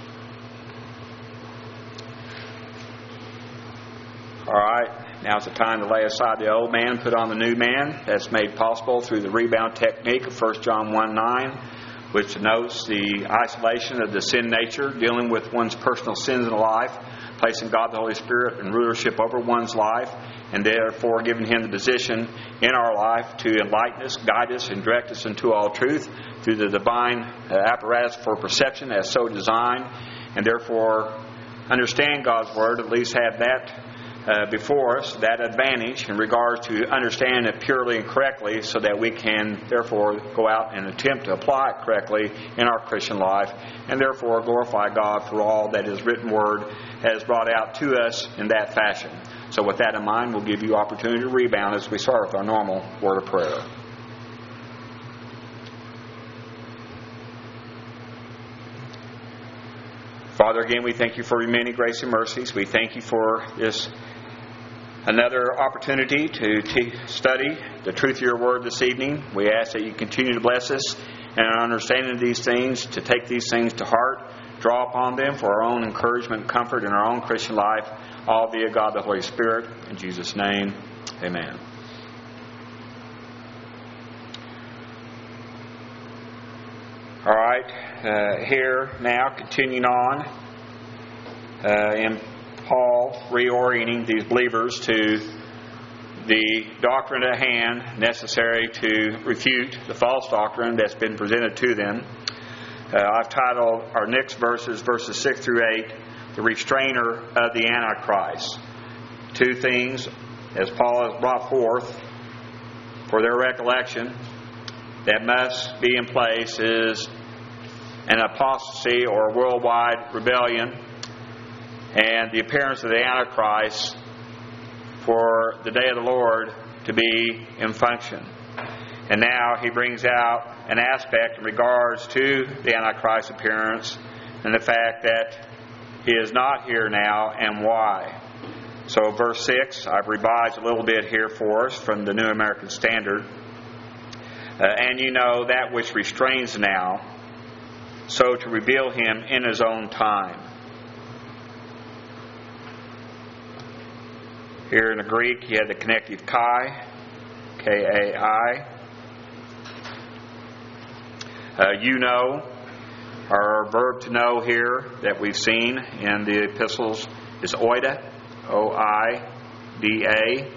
All right, now's the time to lay aside the old man, put on the new man. That's made possible through the rebound technique of First John one nine, which denotes the isolation of the sin nature, dealing with one's personal sins in life, placing God the Holy Spirit in rulership over one's life, and therefore giving Him the position in our life to enlighten us, guide us, and direct us into all truth through the divine uh, apparatus for perception as so designed, and therefore understand God's Word, at least have that uh, before us, that advantage in regards to understanding it purely and correctly, so that we can therefore go out and attempt to apply it correctly in our Christian life, and therefore glorify God for all that His written Word has brought out to us in that fashion. So with that in mind, we'll give you opportunity to rebound as we start with our normal word of prayer. Father, again, we thank You for Your many grace and mercies. We thank You for this another opportunity to t- study the truth of Your Word this evening. We ask that You continue to bless us in our understanding of these things, to take these things to heart, draw upon them for our own encouragement and comfort in our own Christian life, all via God the Holy Spirit. In Jesus' name, amen. All right, uh, here now, continuing on uh, in Paul reorienting these believers to the doctrine at hand necessary to refute the false doctrine that's been presented to them. Uh, I've titled our next verses, verses six through eight, The Restrainer of the Antichrist. Two things, as Paul has brought forth for their recollection, that must be in place is an apostasy or worldwide rebellion, and the appearance of the Antichrist for the day of the Lord to be in function. And now he brings out an aspect in regards to the Antichrist appearance and the fact that he is not here now and why. So verse six, I've revised a little bit here for us from the New American Standard. Uh, and you know that which restrains now, so to reveal him in his own time. Here in the Greek, you have the connective kai, K A I. Uh, you know, our verb to know here that we've seen in the epistles is oida, O I D A.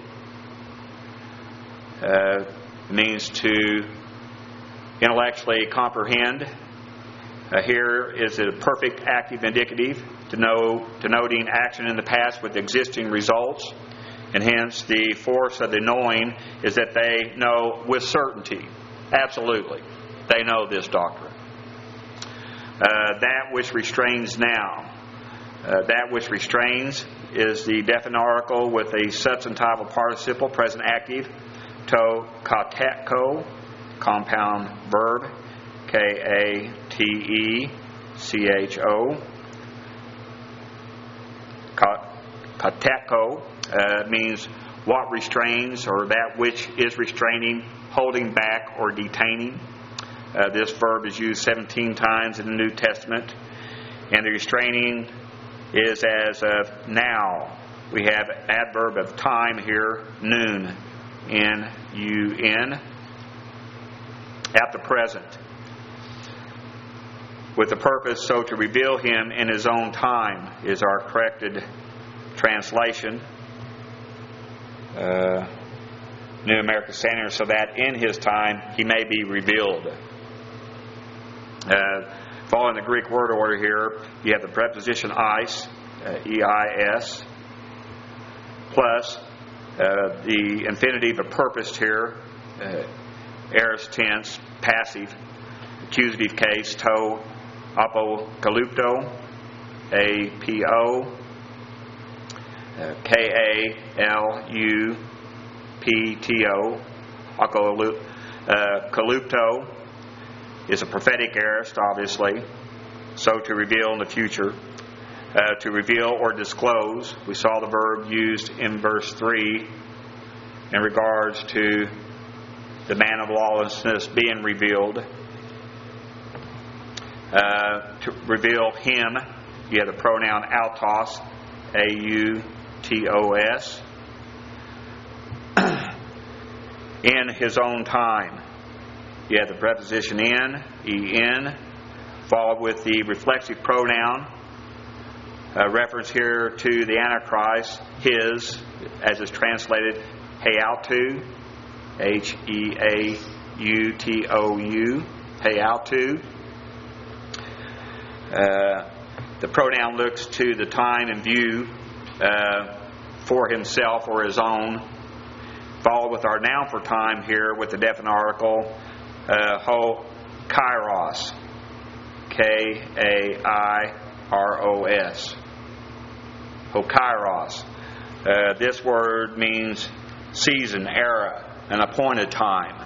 Uh, means to intellectually comprehend. Uh, here is a perfect active indicative, to know, denoting action in the past with existing results. And hence the force of the knowing is that they know with certainty. Absolutely. They know this doctrine. Uh, that which restrains now. Uh, that which restrains is the definite article with a substantival participle, present active, to katetko, compound verb, K A T E C H O. Katetko uh, means what restrains, or that which is restraining, holding back, or detaining. Uh, this verb is used seventeen times in the New Testament. And the restraining is as of now. We have adverb of time here, noon, N U N, at the present. With the purpose so to reveal him in his own time is our corrected translation. Uh, New American Standard, so that in his time he may be revealed. Uh, following the Greek word order here, you have the preposition eis, uh, E I S, plus uh, the infinitive of purposed here, uh, aorist tense, passive, accusative case, to, apocalypto, A P O, uh, K A L U P T O, apocalypto, is a prophetic aorist, obviously, so to reveal in the future. Uh, to reveal or disclose, we saw the verb used in verse three in regards to the man of lawlessness being revealed. Uh, to reveal him, you have the pronoun autos, A U T O S, in his own time. You have the preposition in, E N, followed with the reflexive pronoun, a reference here to the Antichrist, his, as is translated, heautou, H E A U T O U, heautou. Uh, the pronoun looks to the time in view uh, for himself or his own. Followed with our noun for time here with the definite article, uh, ho kairos, K A I R O S. Ho kairos. Uh, this word means season, era, an appointed time.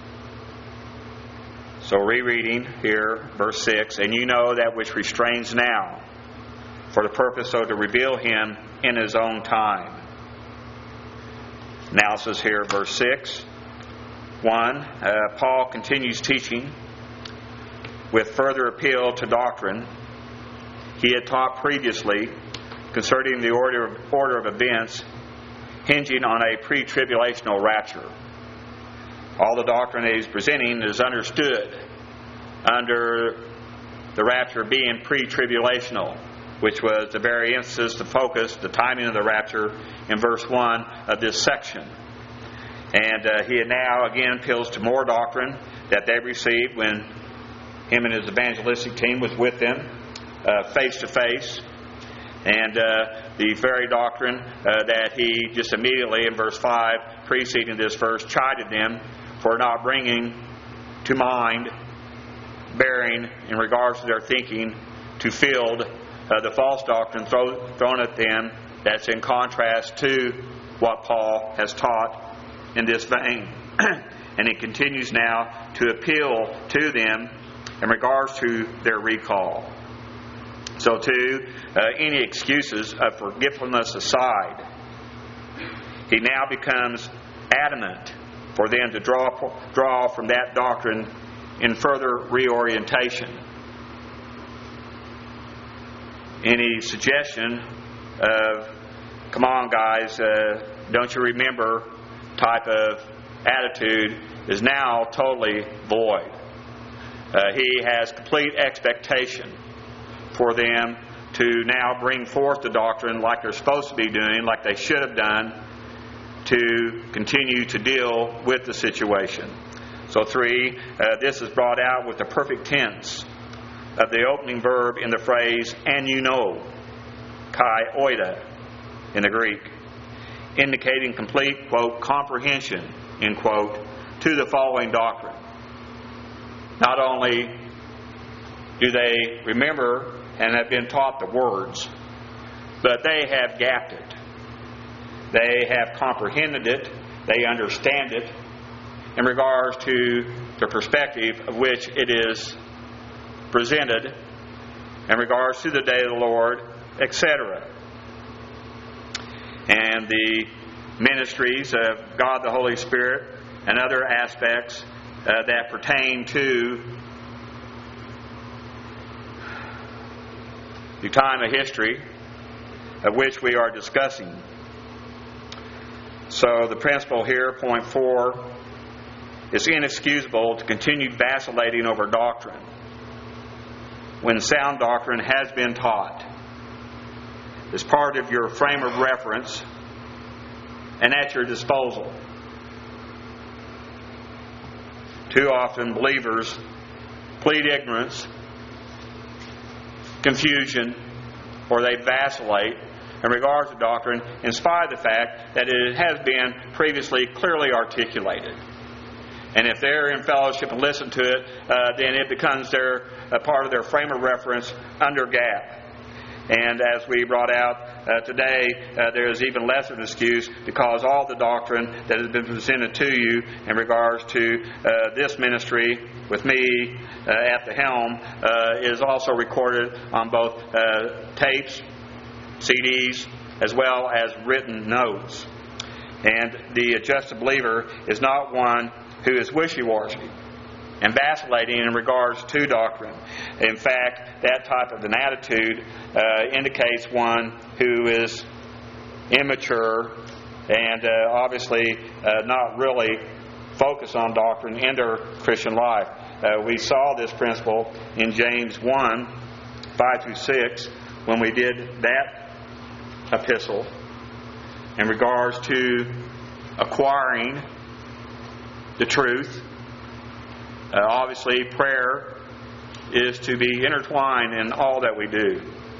So rereading here, verse six, and you know that which restrains now, for the purpose so to reveal him in his own time. Analysis here, verse six. One, uh, Paul continues teaching with further appeal to doctrine. He had taught previously concerning the order of, order of events hinging on a pre-tribulational rapture. All the doctrine that he's presenting is understood under the rapture being pre-tribulational, which was the very emphasis, the focus, the timing of the rapture in verse one of this section. And uh, he now again appeals to more doctrine that they received when him and his evangelistic team was with them uh, face to face. And uh, the very doctrine uh, that he just immediately in verse five preceding this verse chided them for not bringing to mind, bearing in regards to their thinking, to field uh, the false doctrine throw, thrown at them that's in contrast to what Paul has taught in this vein. And it continues now to appeal to them in regards to their recall. So too, uh, any excuses of forgetfulness aside, he now becomes adamant for them to draw draw from that doctrine in further reorientation. Any suggestion of, come on guys, uh, don't you remember type of attitude is now totally void. Uh, he has complete expectation for them to now bring forth the doctrine like they're supposed to be doing, like they should have done, to continue to deal with the situation. So three, uh, this is brought out with the perfect tense of the opening verb in the phrase, and you know, kai oida in the Greek, indicating complete, quote, comprehension, end quote, to the following doctrine. Not only do they remember and have been taught the words, but they have gapped it. They have comprehended it. They understand it in regards to the perspective of which it is presented, in regards to the day of the Lord, et cetera. And the ministries of God the Holy Spirit and other aspects uh, that pertain to the time of history of which we are discussing. So the principle here, point four, is inexcusable to continue vacillating over doctrine when sound doctrine has been taught. As part of your frame of reference and at your disposal. Too often believers plead ignorance, confusion, or they vacillate in regards to doctrine in spite of the fact that it has been previously clearly articulated. And if they're in fellowship and listen to it, uh, then it becomes their a part of their frame of reference under G A P. And as we brought out uh, today, uh, there is even less of an excuse because all the doctrine that has been presented to you in regards to uh, this ministry with me uh, at the helm uh, is also recorded on both uh, tapes, C Ds, as well as written notes. And the adjusted believer is not one who is wishy-washy and vacillating in regards to doctrine. In fact, that type of an attitude uh, indicates one who is immature and uh, obviously uh, not really focused on doctrine in their Christian life. Uh, we saw this principle in James one, five through six, when we did that epistle in regards to acquiring the truth. Uh, obviously, prayer is to be intertwined in all that we do.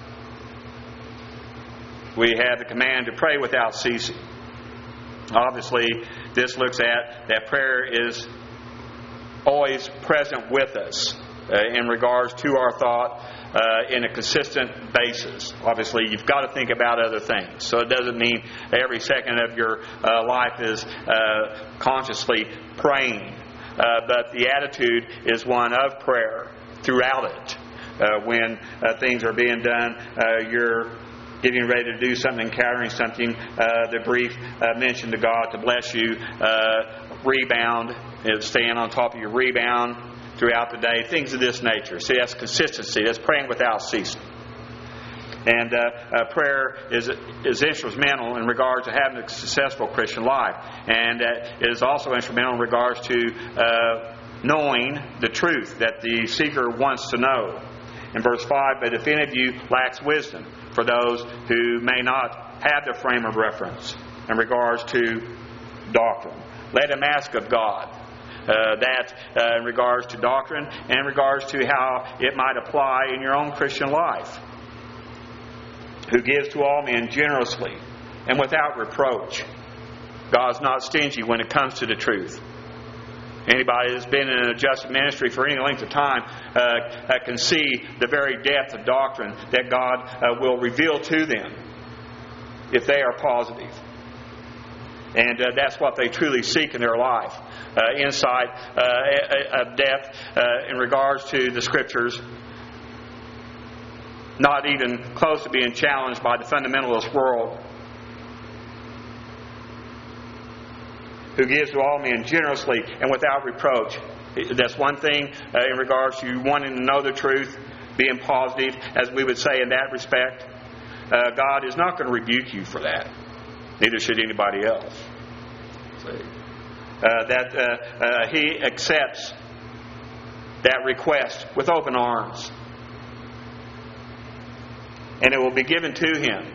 We have the command to pray without ceasing. Obviously, this looks at that prayer is always present with us uh, in regards to our thought uh, in a consistent basis. Obviously, you've got to think about other things. So it doesn't mean every second of your uh, life is uh, consciously praying. Uh, but the attitude is one of prayer throughout it. Uh, when uh, things are being done, uh, you're getting ready to do something, encountering something, uh, the brief uh, mention to God to bless you, uh, rebound, uh, staying on top of your rebound throughout the day, things of this nature. See, that's consistency. That's praying without ceasing. And uh, uh, prayer is is instrumental in regards to having a successful Christian life. And uh, it is also instrumental in regards to uh, knowing the truth that the seeker wants to know. In verse five, but if any of you lacks wisdom, for those who may not have the frame of reference in regards to doctrine, let him ask of God. Uh, that uh, in regards to doctrine and in regards to how it might apply in your own Christian life. Who gives to all men generously and without reproach. God's not stingy when it comes to the truth. Anybody that's been in an adjusted ministry for any length of time uh, uh, can see the very depth of doctrine that God uh, will reveal to them if they are positive. And uh, that's what they truly seek in their life. Uh, insight, uh, of depth uh, in regards to the Scriptures. Not even close to being challenged by the fundamentalist world. Who gives to all men generously and without reproach. That's one thing uh, in regards to you wanting to know the truth, being positive, as we would say in that respect. Uh, God is not going to rebuke you for that. Neither should anybody else. See? Uh, that uh, uh, He accepts that request with open arms. And it will be given to him.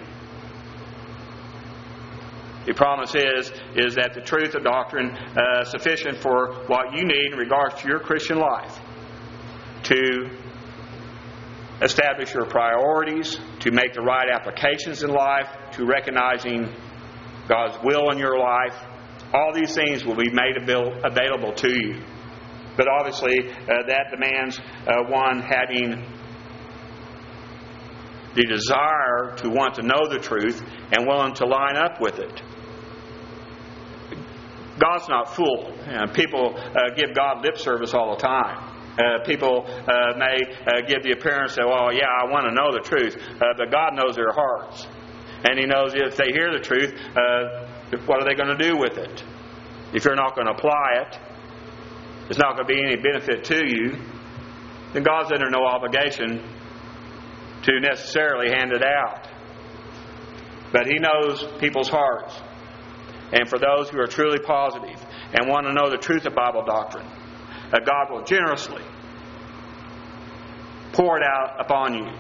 The promise is, is that the truth of doctrine uh, sufficient for what you need in regards to your Christian life. To establish your priorities, to make the right applications in life, to recognizing God's will in your life. All these things will be made available to you. But obviously, uh, that demands uh, one having the desire to want to know the truth and willing to line up with it. God's not fooled. You know, people uh, give God lip service all the time. Uh, people uh, may uh, give the appearance that, well, yeah, I want to know the truth. Uh, but God knows their hearts. And He knows if they hear the truth, uh, what are they going to do with it? If you're not going to apply it, it's not going to be any benefit to you, then God's under no obligation to necessarily hand it out. But He knows people's hearts. And for those who are truly positive and want to know the truth of Bible doctrine, that God will generously pour it out upon you.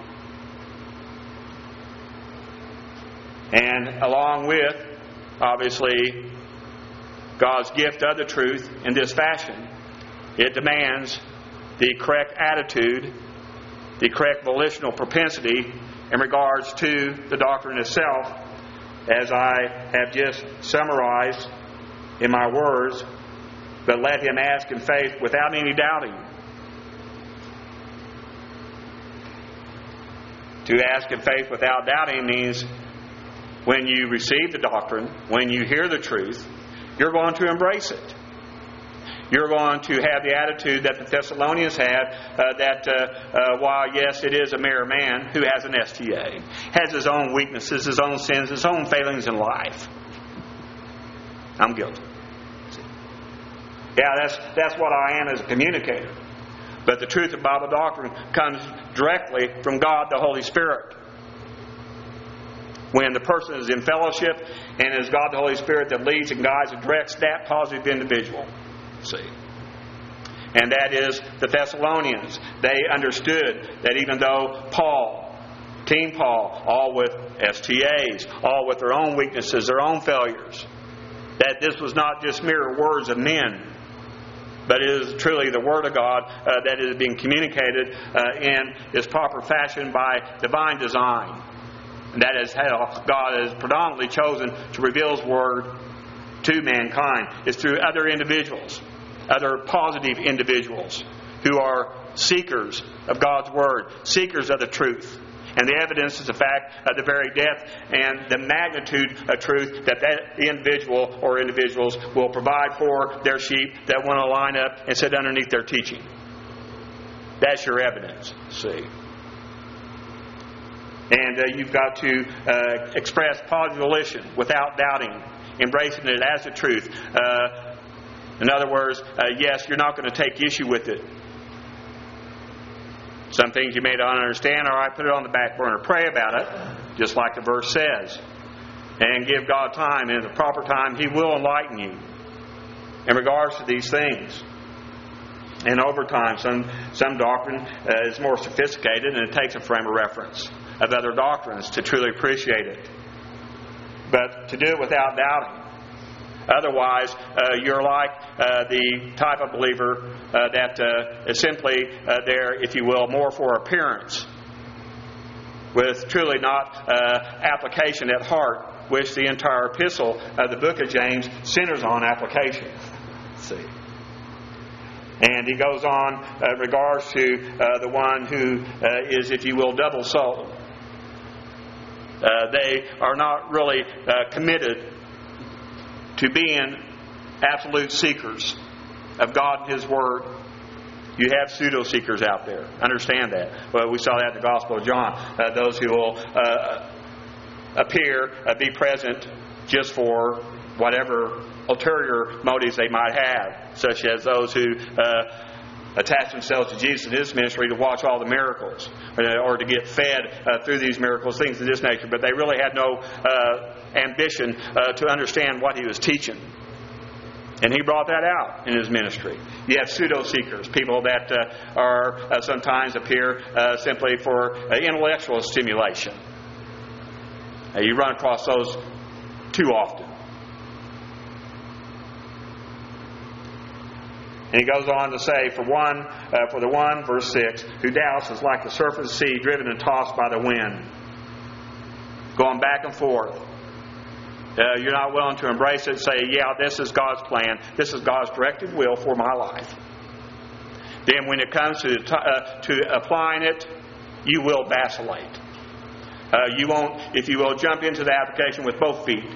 And along with, obviously, God's gift of the truth in this fashion, it demands the correct attitude, the correct volitional propensity in regards to the doctrine itself, as I have just summarized in my words. But let him ask in faith without any doubting. To ask in faith without doubting means when you receive the doctrine, when you hear the truth, you're going to embrace it. You're going to have the attitude that the Thessalonians had, uh, that uh, uh, while, yes, it is a mere man who has an S T A, has his own weaknesses, his own sins, his own failings in life. I'm guilty. Yeah, that's that's what I am as a communicator. But the truth of Bible doctrine comes directly from God, the Holy Spirit. When the person is in fellowship and it is God, the Holy Spirit, that leads and guides and directs that positive individual. See? And that is the Thessalonians. They understood that even though Paul, King Paul, all with S T As, all with their own weaknesses, their own failures, that this was not just mere words of men, but it is truly the Word of God uh, that is being communicated uh, in its proper fashion by divine design. And that is how God has predominantly chosen to reveal His Word to mankind, is through other individuals, other positive individuals who are seekers of God's Word, seekers of the truth. And the evidence is the fact of the very depth and the magnitude of truth that that individual or individuals will provide for their sheep that want to line up and sit underneath their teaching. That's your evidence, see. And uh, you've got to uh, express positive volition without doubting, embracing it as the truth. Uh, in other words, uh, yes, you're not going to take issue with it. Some things you may not understand, all right, put it on the back burner. Pray about it, just like the verse says. And give God time. And at the proper time, He will enlighten you in regards to these things. And over time, some, some doctrine uh, is more sophisticated and it takes a frame of reference of other doctrines to truly appreciate it. But to do it without doubting. Otherwise, uh, you're like uh, the type of believer uh, that uh, is simply uh, there, if you will, more for appearance, with truly not uh, application at heart, which the entire epistle of the book of James centers on application. Let's see. And he goes on uh, in regards to uh, the one who uh, is, if you will, double-souled. Uh, they are not really uh, committed to being absolute seekers of God and His Word. You have pseudo-seekers out there. Understand that. Well, we saw that in the Gospel of John. Uh, those who will uh, appear, uh, be present just for whatever ulterior motives they might have, such as those who uh, attach themselves to Jesus and His ministry to watch all the miracles, or to get fed uh, through these miracles, things of this nature. But they really had no uh, ambition uh, to understand what He was teaching. And He brought that out in His ministry. You have pseudo-seekers, people that uh, are uh, sometimes appear uh, simply for uh, intellectual stimulation. Uh, you run across those too often. And he goes on to say, for one, uh, for the one, verse six, who doubts is like the surf of the sea, driven and tossed by the wind, going back and forth. Uh, you're not willing to embrace it and say, yeah, this is God's plan. This is God's directed will for my life. Then when it comes to uh, to applying it, you will vacillate. Uh, you won't, if you will, jump into the application with both feet.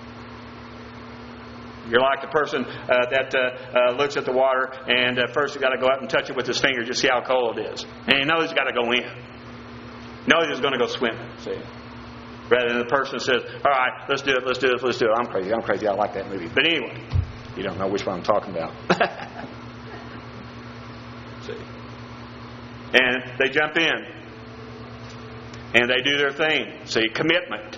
You're like the person uh, that uh, uh, looks at the water and uh, first he's got to go up and touch it with his finger just to see how cold it is. And he knows he's got to go in. Knows he's going to go swimming. See? Rather than the person says, all right, let's do it, let's do it, let's do it. I'm crazy, I'm crazy, I like that movie. But anyway, you don't know which one I'm talking about. See? And they jump in. And they do their thing. See, commitment.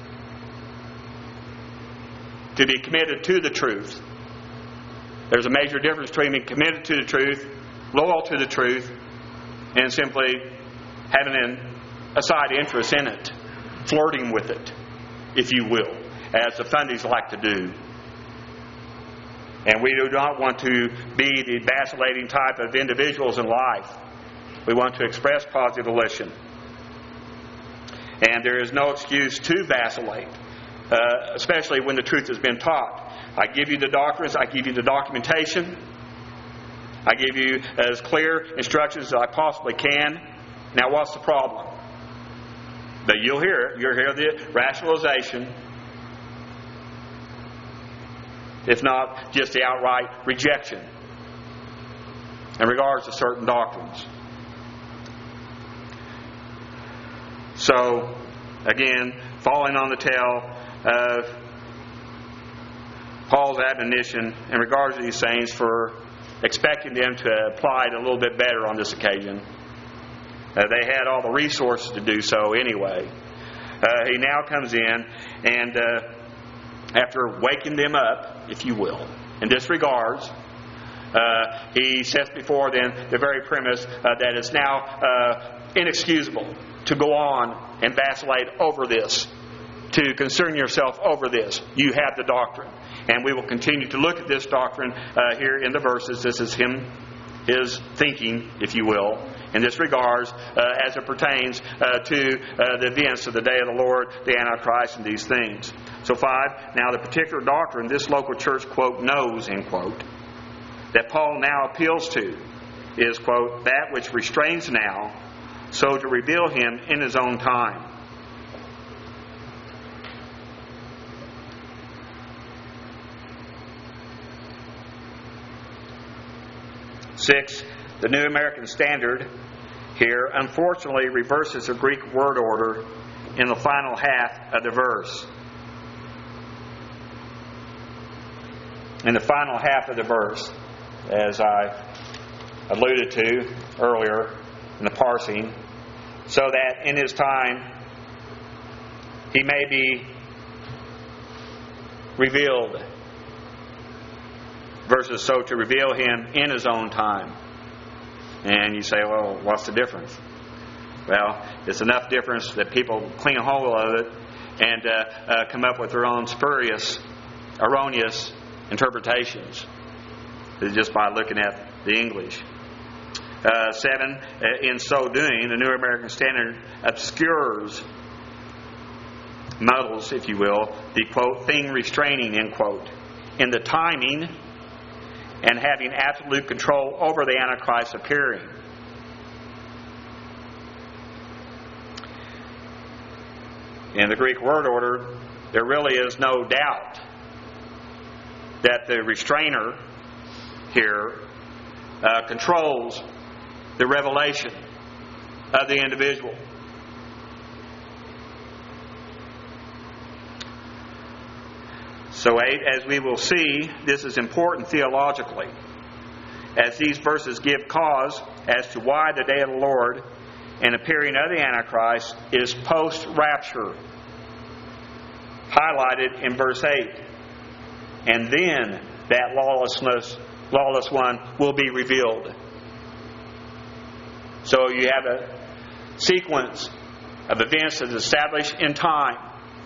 To be committed to the truth. There's a major difference between being committed to the truth, loyal to the truth, and simply having an, a side interest in it. Flirting with it, if you will, as the fundies like to do. And we do not want to be the vacillating type of individuals in life. We want to express positive volition. And there is no excuse to vacillate. Uh, especially when the truth has been taught. I give you the doctrines, I give you the documentation, I give you as clear instructions as I possibly can. Now what's the problem? But you'll hear it. You'll hear the rationalization, if not just the outright rejection in regards to certain doctrines. So, again, falling on the tail of Paul's admonition in regards to these saints for expecting them to apply it a little bit better on this occasion. Uh, they had all the resources to do so anyway. Uh, he now comes in and uh, after waking them up, if you will, in this regards, uh, he sets before them the very premise uh, that it's now uh, inexcusable to go on and vacillate over this, to concern yourself over this. You have the doctrine. And we will continue to look at this doctrine uh, here in the verses. This is him, his thinking, if you will, in this regards uh, as it pertains uh, to uh, the events of the day of the Lord, the Antichrist, and these things. So five, now the particular doctrine this local church, quote, knows, end quote, that Paul now appeals to is, quote, that which restrains now, so to reveal him in his own time. Six, the New American Standard here unfortunately reverses the Greek word order in the final half of the verse. In the final half of the verse, as I alluded to earlier in the parsing, so that in his time he may be revealed, versus so to reveal him in his own time. And you say, well, what's the difference? Well, it's enough difference that people cling a hold of it and uh, uh, come up with their own spurious, erroneous interpretations just by looking at the English. Uh, seven, uh, in so doing, the New American Standard obscures, muddles, if you will, the, quote, thing restraining, end quote, in the timing and having absolute control over the Antichrist appearing. In the Greek word order, there really is no doubt that the restrainer here uh, controls the revelation of the individual. So eight, as we will see, this is important theologically, as these verses give cause as to why the day of the Lord and appearing of the Antichrist is post-rapture, highlighted in verse eight. And then that lawlessness, lawless one will be revealed. So you have a sequence of events that is established in time.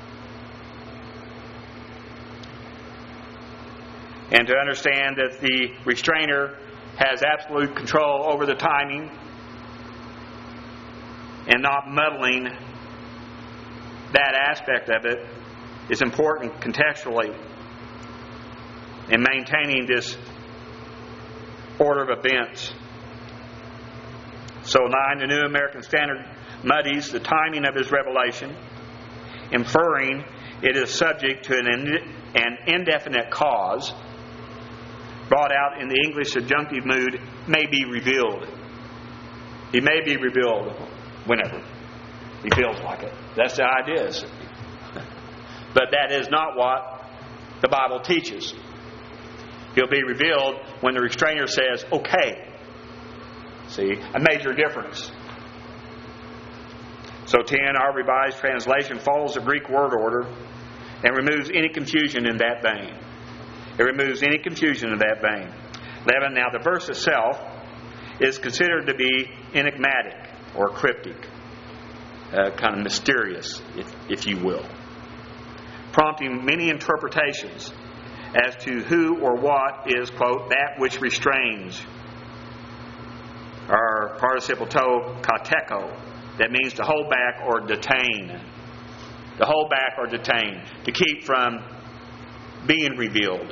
And to understand that the restrainer has absolute control over the timing and not muddling that aspect of it is important contextually in maintaining this order of events. So nine, the New American Standard muddies the timing of his revelation, inferring it is subject to an, an indefinite cause, brought out in the English subjunctive mood, may be revealed. He may be revealed whenever he feels like it. That's the idea. But that is not what the Bible teaches. He'll be revealed when the restrainer says, okay. See, a major difference. So ten, our Revised Translation follows the Greek word order and removes any confusion in that vein. It removes any confusion in that vein. eleven, now the verse itself is considered to be enigmatic or cryptic, uh, kind of mysterious, if, if you will, prompting many interpretations as to who or what is, quote, that which restrains, or participle to kateko, that means to hold back or detain. To hold back or detain, to keep from being revealed.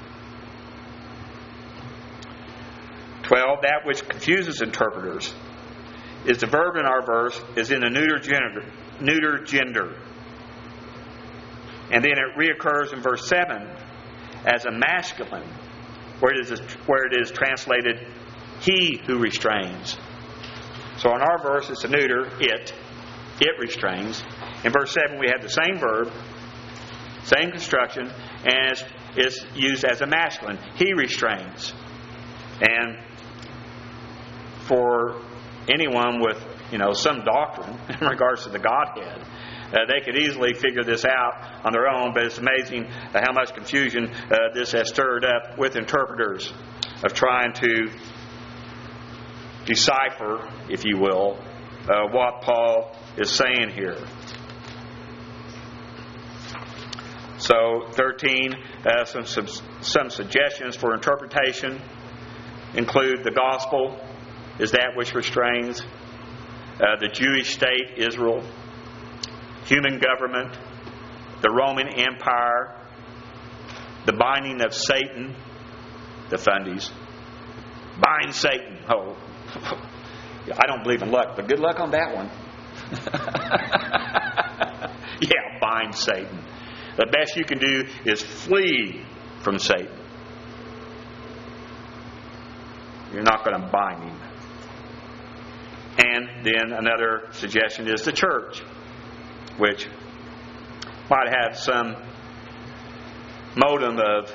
twelve, that which confuses interpreters is the verb in our verse is in a neuter gender, neuter gender. And then it reoccurs in verse seven as a masculine, where it is, where it is translated, he who restrains. So in our verse it's a neuter, it. It restrains. In verse seven we have the same verb, same construction, and it's, it's used as a masculine. He restrains. And for anyone with, you know, some doctrine in regards to the Godhead, uh, they could easily figure this out on their own, but it's amazing uh, how much confusion uh, this has stirred up with interpreters of trying to decipher, if you will, uh, what Paul is saying here. So, thirteen, uh, some, some some suggestions for interpretation include the gospel is that which restrains, uh, the Jewish state, Israel, human government, the Roman Empire, the binding of Satan, the fundies. Bind Satan. Oh, I don't believe in luck, but good luck on that one. Yeah, bind Satan. The best you can do is flee from Satan. You're not going to bind him. And then another suggestion is the church, which might have some modem of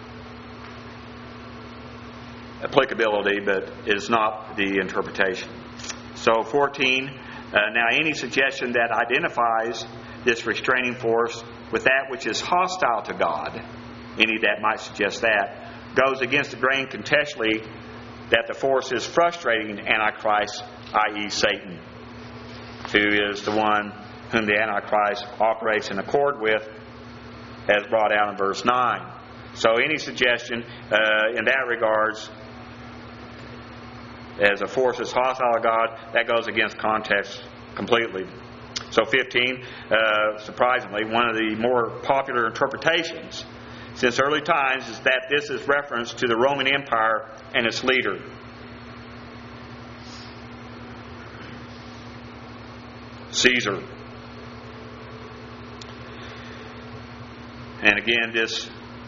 applicability, but is not the interpretation. So fourteen, uh, now any suggestion that identifies this restraining force with that which is hostile to God, any that might suggest that, goes against the grain contextually that the force is frustrating Antichrist, that is. Satan, who is the one whom the Antichrist operates in accord with, as brought out in verse nine. So any suggestion uh, in that regards as a force is hostile to God, that goes against context completely. So fifteen, uh, surprisingly, one of the more popular interpretations since early times is that this is reference to the Roman Empire and its leader. Caesar. And again, this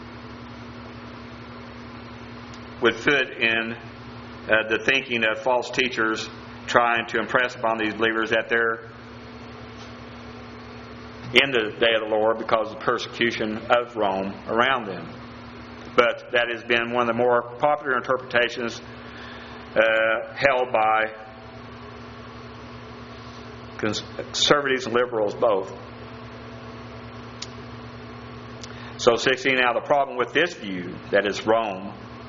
would fit in uh, the thinking of false teachers trying to impress upon these believers that they're in the day of the Lord because of the persecution of Rome around them. But that has been one of the more popular interpretations uh, held by conservatives and liberals both. So sixteen, now the problem with this view, that is Rome,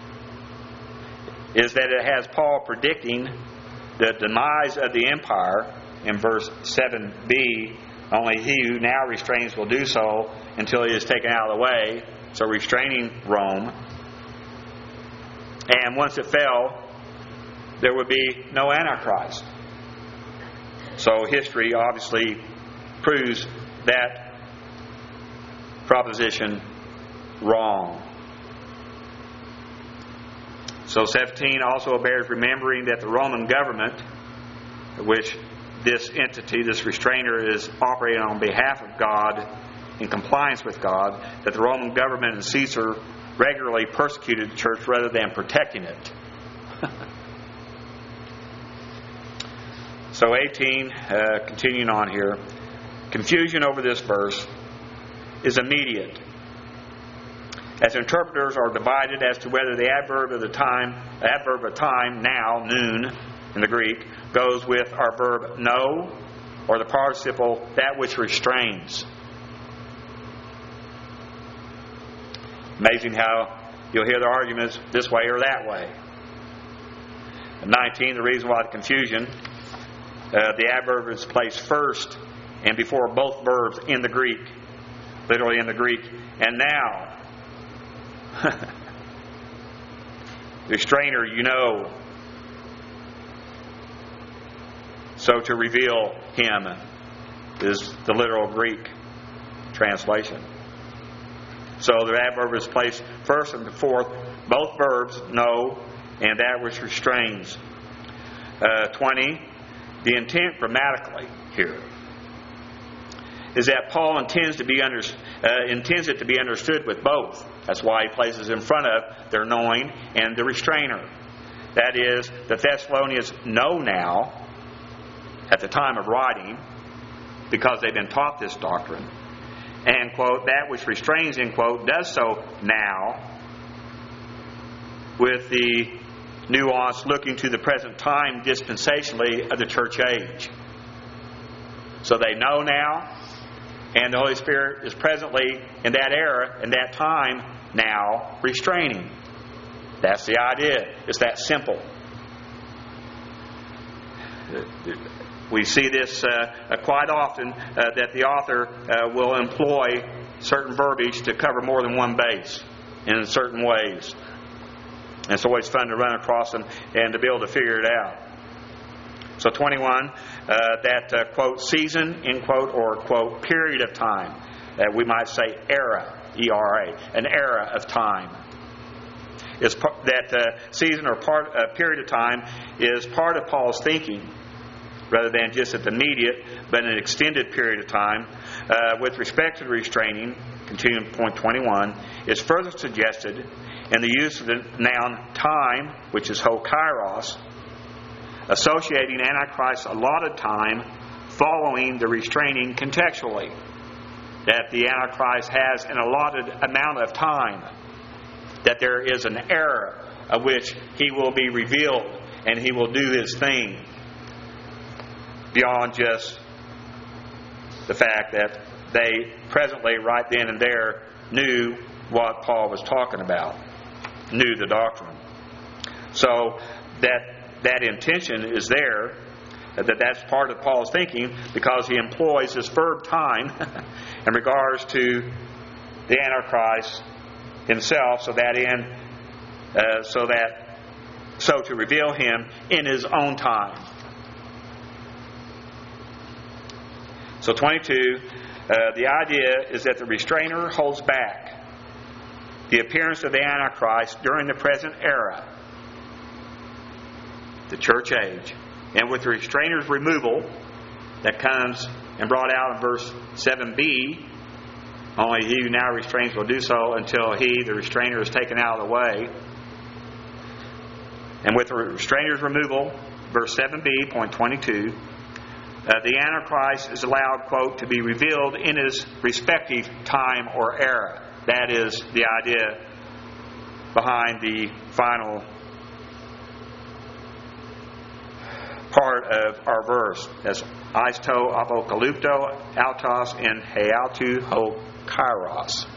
is that it has Paul predicting the demise of the empire in verse seven b. Only he who now restrains will do so until he is taken out of the way. So restraining Rome. And once it fell, there would be no Antichrist. So history obviously proves that proposition wrong. So seventeen also bears remembering that the Roman government, which this entity, this restrainer, is operating on behalf of God in compliance with God, that the Roman government and Caesar regularly persecuted the church rather than protecting it. So eighteen, uh, continuing on here, confusion over this verse is immediate, as interpreters are divided as to whether the adverb of the time, adverb of time, now, noon, in the Greek, goes with our verb no, or the participle that which restrains. Amazing how you'll hear the arguments this way or that way. And nineteen, the reason why the confusion, uh, the adverb is placed first and before both verbs in the Greek, literally in the Greek. And now, restrainer, you know. So to reveal him is the literal Greek translation. So the adverb is placed first and before both verbs, know, and that which restrains. Uh, twenty, the intent grammatically here is that Paul intends to be under, uh, intends it to be understood with both. That's why he places in front of their knowing and the restrainer. That is, the Thessalonians know now, at the time of writing, because they've been taught this doctrine, And, quote, that which restrains, end quote, does so now, with the nuance looking to the present time dispensationally of the church age. So they know now, and the Holy Spirit is presently in that era, in that time, now restraining. That's the idea. It's that simple. We see this uh, quite often, uh, that the author uh, will employ certain verbiage to cover more than one base in certain ways. And it's always fun to run across them and to be able to figure it out. So twenty-one, uh, that uh, quote season, end quote, or quote period of time. That we might say era, E R A, an era of time. Is par- that uh, season or part uh, period of time is part of Paul's thinking, rather than just at the immediate, but an extended period of time. Uh, with respect to the restraining, continuing point twenty-one, is further suggested in the use of the noun time, which is ho kairos, associating Antichrist's allotted time following the restraining contextually. That the Antichrist has an allotted amount of time. That there is an era of which he will be revealed and he will do his thing. Beyond just the fact that they presently, right then and there, knew what Paul was talking about, knew the doctrine. So that that intention is there, that that's part of Paul's thinking, because he employs this verb time in regards to the Antichrist himself, so that in uh, so that so to reveal him in his own time. So twenty-two, uh, the idea is that the restrainer holds back the appearance of the Antichrist during the present era, the church age. And with the restrainer's removal, that comes and brought out in verse seven b, only he who now restrains will do so until he, the restrainer, is taken out of the way. And with the restrainer's removal, verse seven b, point twenty-two, Uh, the Antichrist is allowed, quote, to be revealed in his respective time or era. That is the idea behind the final part of our verse. That's isto apocalypto autos and heautu ho kairos.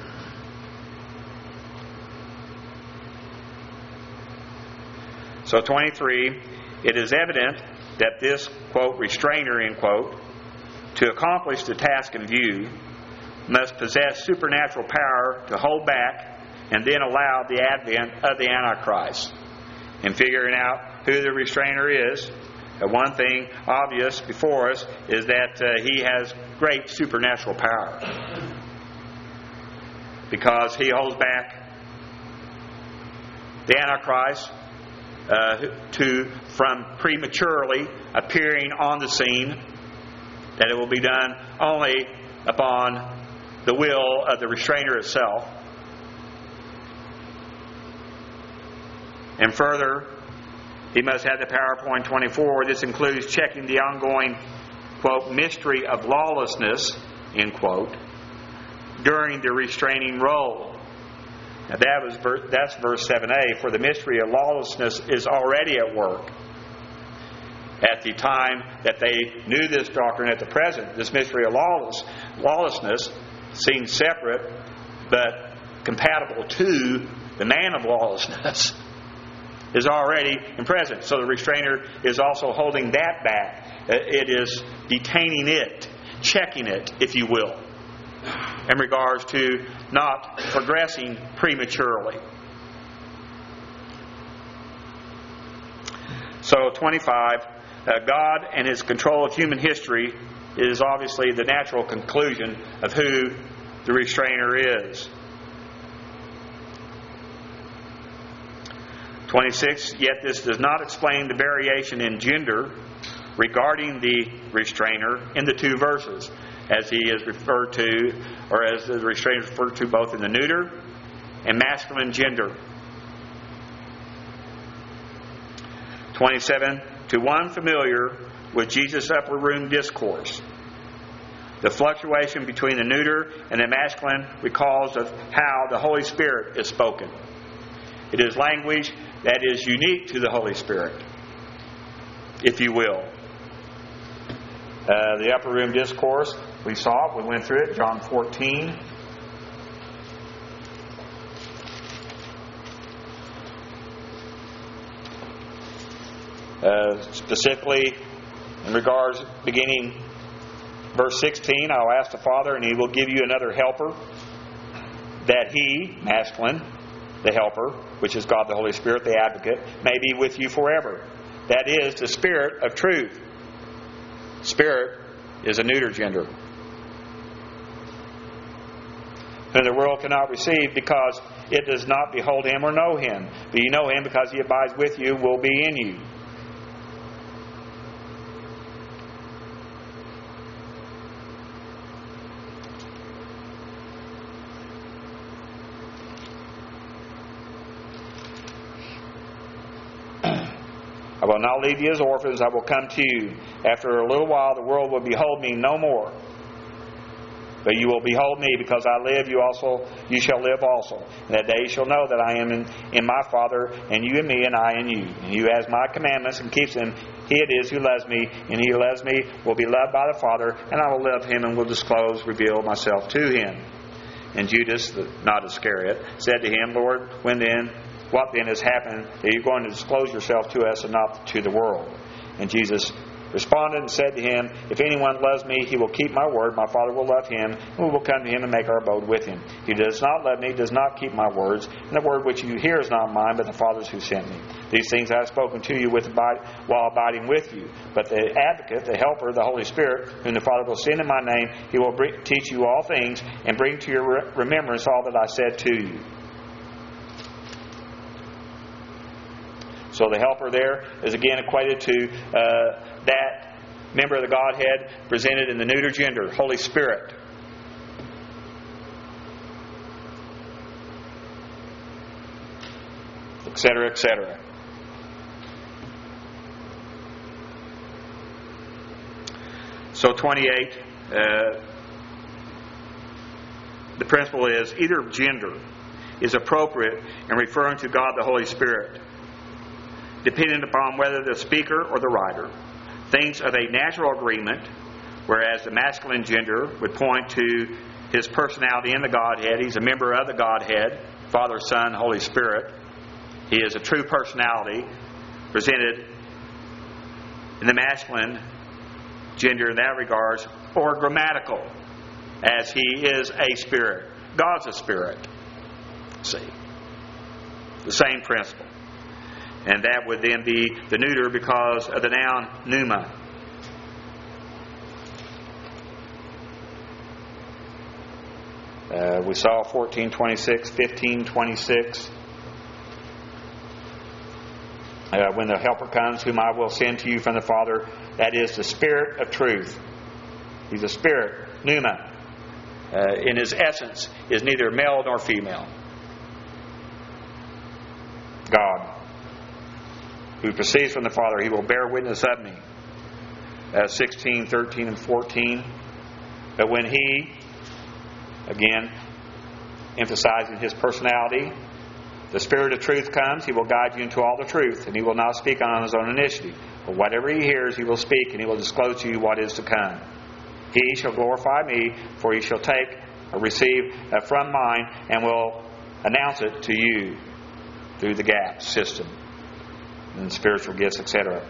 So twenty-three, it is evident that this, quote, restrainer, end quote, to accomplish the task in view, must possess supernatural power to hold back and then allow the advent of the Antichrist. In figuring out who the restrainer is, uh, one thing obvious before us is that uh, he has great supernatural power. Because he holds back the Antichrist Uh, to from prematurely appearing on the scene, that it will be done only upon the will of the restrainer itself. And further, he must have the power, point twenty-four. This includes checking the ongoing, quote, mystery of lawlessness, end quote, during the restraining role. Now that was that's verse seven a. For the mystery of lawlessness is already at work. At the time that they knew this doctrine, at the present, this mystery of lawless, lawlessness seems separate but compatible to the man of lawlessness is already in present. So the restrainer is also holding that back. It is detaining it, checking it, if you will, in regards to not progressing prematurely. So twenty-five, uh, God and His control of human history is obviously the natural conclusion of who the restrainer is. twenty-six, yet this does not explain the variation in gender regarding the restrainer in the two verses, as he is referred to, or as the restrainer is referred to both in the neuter and masculine gender. twenty-seven, to one familiar with Jesus' upper room discourse, The fluctuation between the neuter and the masculine recalls of how the Holy Spirit is spoken. It is language that is unique to the Holy Spirit, if you will. Uh, the upper room discourse, we saw it, we went through it, John fourteen. Uh, specifically, in regards, beginning verse sixteen, I'll ask the Father, and He will give you another helper, that He, masculine, the helper, which is God the Holy Spirit, the advocate, may be with you forever. That is the Spirit of truth. Spirit is a neuter gender, whom the world cannot receive because it does not behold Him or know Him. But you know Him because He abides with you, will be in you. I will not leave you as orphans, I will come to you. After a little while the world will behold me no more. But you will behold me, because I live, you also you shall live also. And that day you shall know that I am in, in my Father, and you in me, and I in you. And you has my commandments and keeps them. He it is who loves me, and he who loves me will be loved by the Father, and I will love him and will disclose, reveal myself to him. And Judas, not Iscariot, said to him, Lord, when then, what then has happened that you're going to disclose yourself to us and not to the world? And Jesus responded and said to him, if anyone loves me, he will keep my word. My Father will love him, and we will come to him and make our abode with him. He does not love me, does not keep my words, and the word which you hear is not mine, but the Father's who sent me. These things I have spoken to you with abide, while abiding with you. But the advocate, the helper, the Holy Spirit, whom the Father will send in my name, he will bring, teach you all things and bring to your re- remembrance all that I said to you. So the helper there is again equated to uh, that member of the Godhead presented in the neuter gender, Holy Spirit. Etc., et cetera. So twenty-eight, uh, the principle is either gender is appropriate in referring to God the Holy Spirit, depending upon whether the speaker or the writer thinks of a natural agreement, whereas the masculine gender would point to his personality in the Godhead. He's a member of the Godhead, Father, Son, Holy Spirit. He is a true personality presented in the masculine gender in that regards, or grammatical, as he is a spirit. God's a spirit. See? The same principle. And that would then be the neuter because of the noun pneuma. Uh, we saw fourteen twenty-six, fifteen twenty-six. Uh, when the Helper comes, whom I will send to you from the Father, that is the Spirit of truth. He's a spirit, pneuma. Uh, in his essence, is neither male nor female. God, who proceeds from the Father, he will bear witness of me. Uh, sixteen, thirteen, and fourteen. But when he, again, emphasizing his personality, the Spirit of truth comes, he will guide you into all the truth, and he will not speak on his own initiative. But whatever he hears, he will speak, and he will disclose to you what is to come. He shall glorify me, for he shall take or receive from mine, and will announce it to you through the gap system and spiritual gifts, et cetera.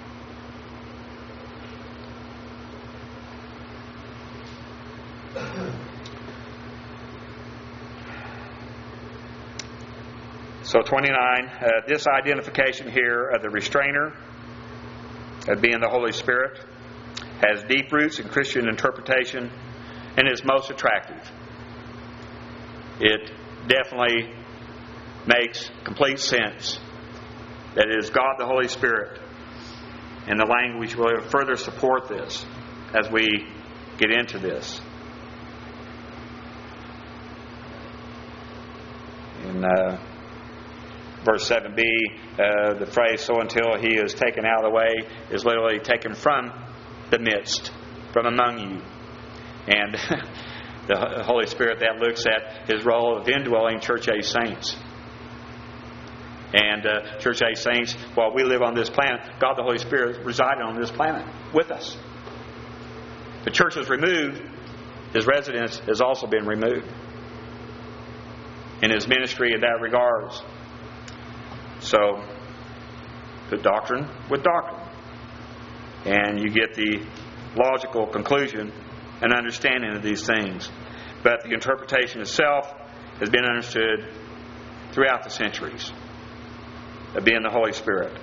So twenty-nine, uh, this identification here of the restrainer, of being the Holy Spirit, has deep roots in Christian interpretation and is most attractive. It definitely makes complete sense that it is God the Holy Spirit, and the language will further support this as we get into this. In uh, verse seven b, uh, the phrase, so until he is taken out of the way, is literally taken from the midst, from among you. And the Holy Spirit that looks at His role of indwelling church-age saints. And uh, church-age saints, while we live on this planet, God the Holy Spirit resided on this planet with us. The church is removed. His residence has also been removed in His ministry in that regards. So, the doctrine with doctrine. And you get the logical conclusion and understanding of these things. But the interpretation itself has been understood throughout the centuries, of being the Holy Spirit.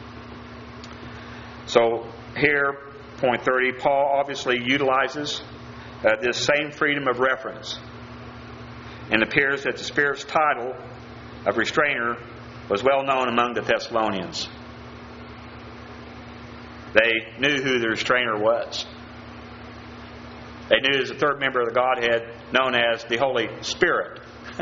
So here, point thirty, Paul obviously utilizes uh, this same freedom of reference. And it appears that the Spirit's title of restrainer was well known among the Thessalonians. They knew who the restrainer was. They knew as a third member of the Godhead, known as the Holy Spirit.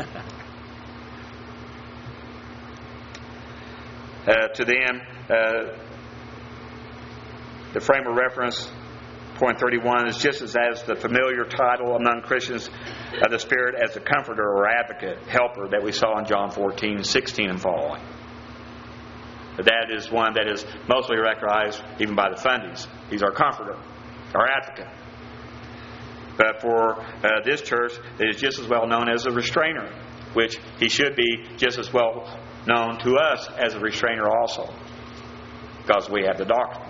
uh, to them, uh, the frame of reference, point thirty-one, is just as, as the familiar title among Christians of the Spirit as the Comforter or Advocate, Helper, that we saw in John fourteen, sixteen and following. That is one that is mostly recognized even by the fundies. He's our Comforter, our Advocate. But for uh, this church, it is just as well known as a restrainer, which he should be just as well known to us as a restrainer also, because we have the doctrine.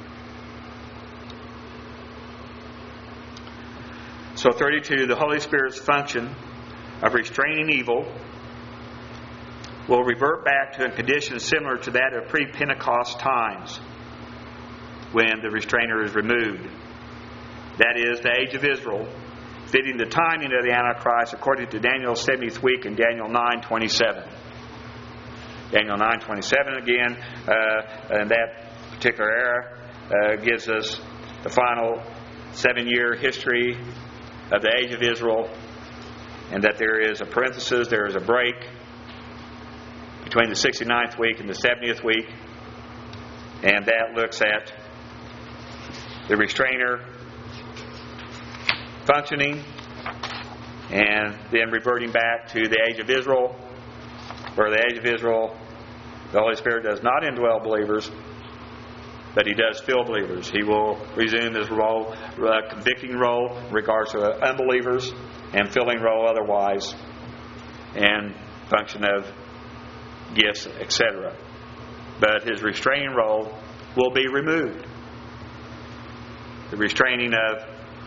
So thirty-two, the Holy Spirit's function of restraining evil will revert back to a condition similar to that of pre-Pentecost times, when the restrainer is removed. That is, the age of Israel, fitting the timing of the Antichrist according to Daniel's seventieth week in Daniel nine twenty-seven. Daniel nine twenty-seven again, uh, in that particular era, uh, gives us the final seven-year history of the age of Israel, and that there is a parenthesis, there is a break between the sixty-ninth week and the seventieth week, and that looks at the restrainer functioning and then reverting back to the age of Israel, where the age of Israel, the Holy Spirit does not indwell believers, but He does fill believers. He will resume His role, uh, convicting role in regards to unbelievers, and filling role otherwise, and function of gifts, et cetera. But His restraining role will be removed. The restraining of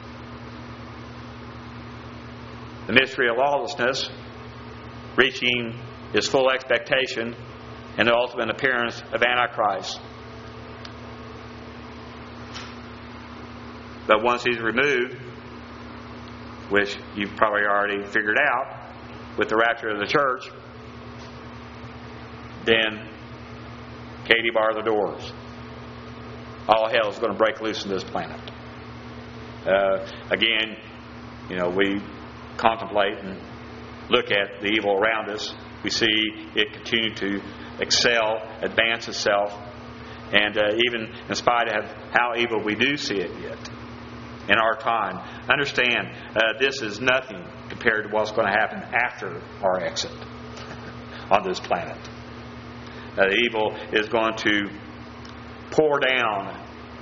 the mystery of lawlessness, reaching its full expectation, and the ultimate appearance of Antichrist. But once he's removed, which you've probably already figured out with the rapture of the church, then Katie, bar the doors. All hell is going to break loose in this planet. Uh, again, you know, we contemplate and look at the evil around us. We see it continue to excel, advance itself, and uh, even in spite of how evil we do see it yet in our time, understand uh, this is nothing compared to what's going to happen after our exit on this planet. Uh, the evil is going to pour down.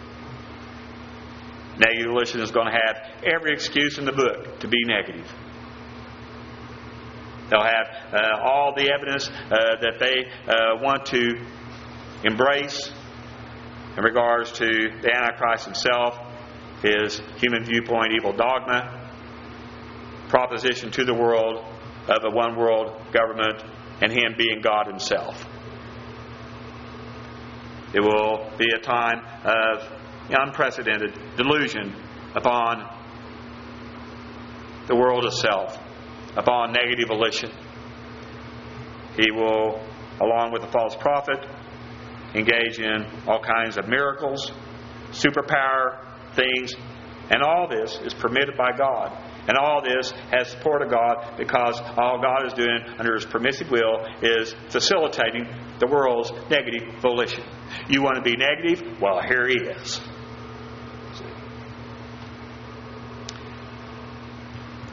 Negative volition is going to have every excuse in the book to be negative. They'll have uh, all the evidence uh, that they uh, want to embrace in regards to the Antichrist himself, his human viewpoint, evil dogma, proposition to the world of a one world government, and him being God himself. It will be a time of unprecedented delusion upon the world itself, upon negative volition. He will, along with the false prophet, engage in all kinds of miracles, superpower things, and all this is permitted by God. And all this has support of God, because all God is doing under His permissive will is facilitating the world's negative volition. You want to be negative? Well, here He is.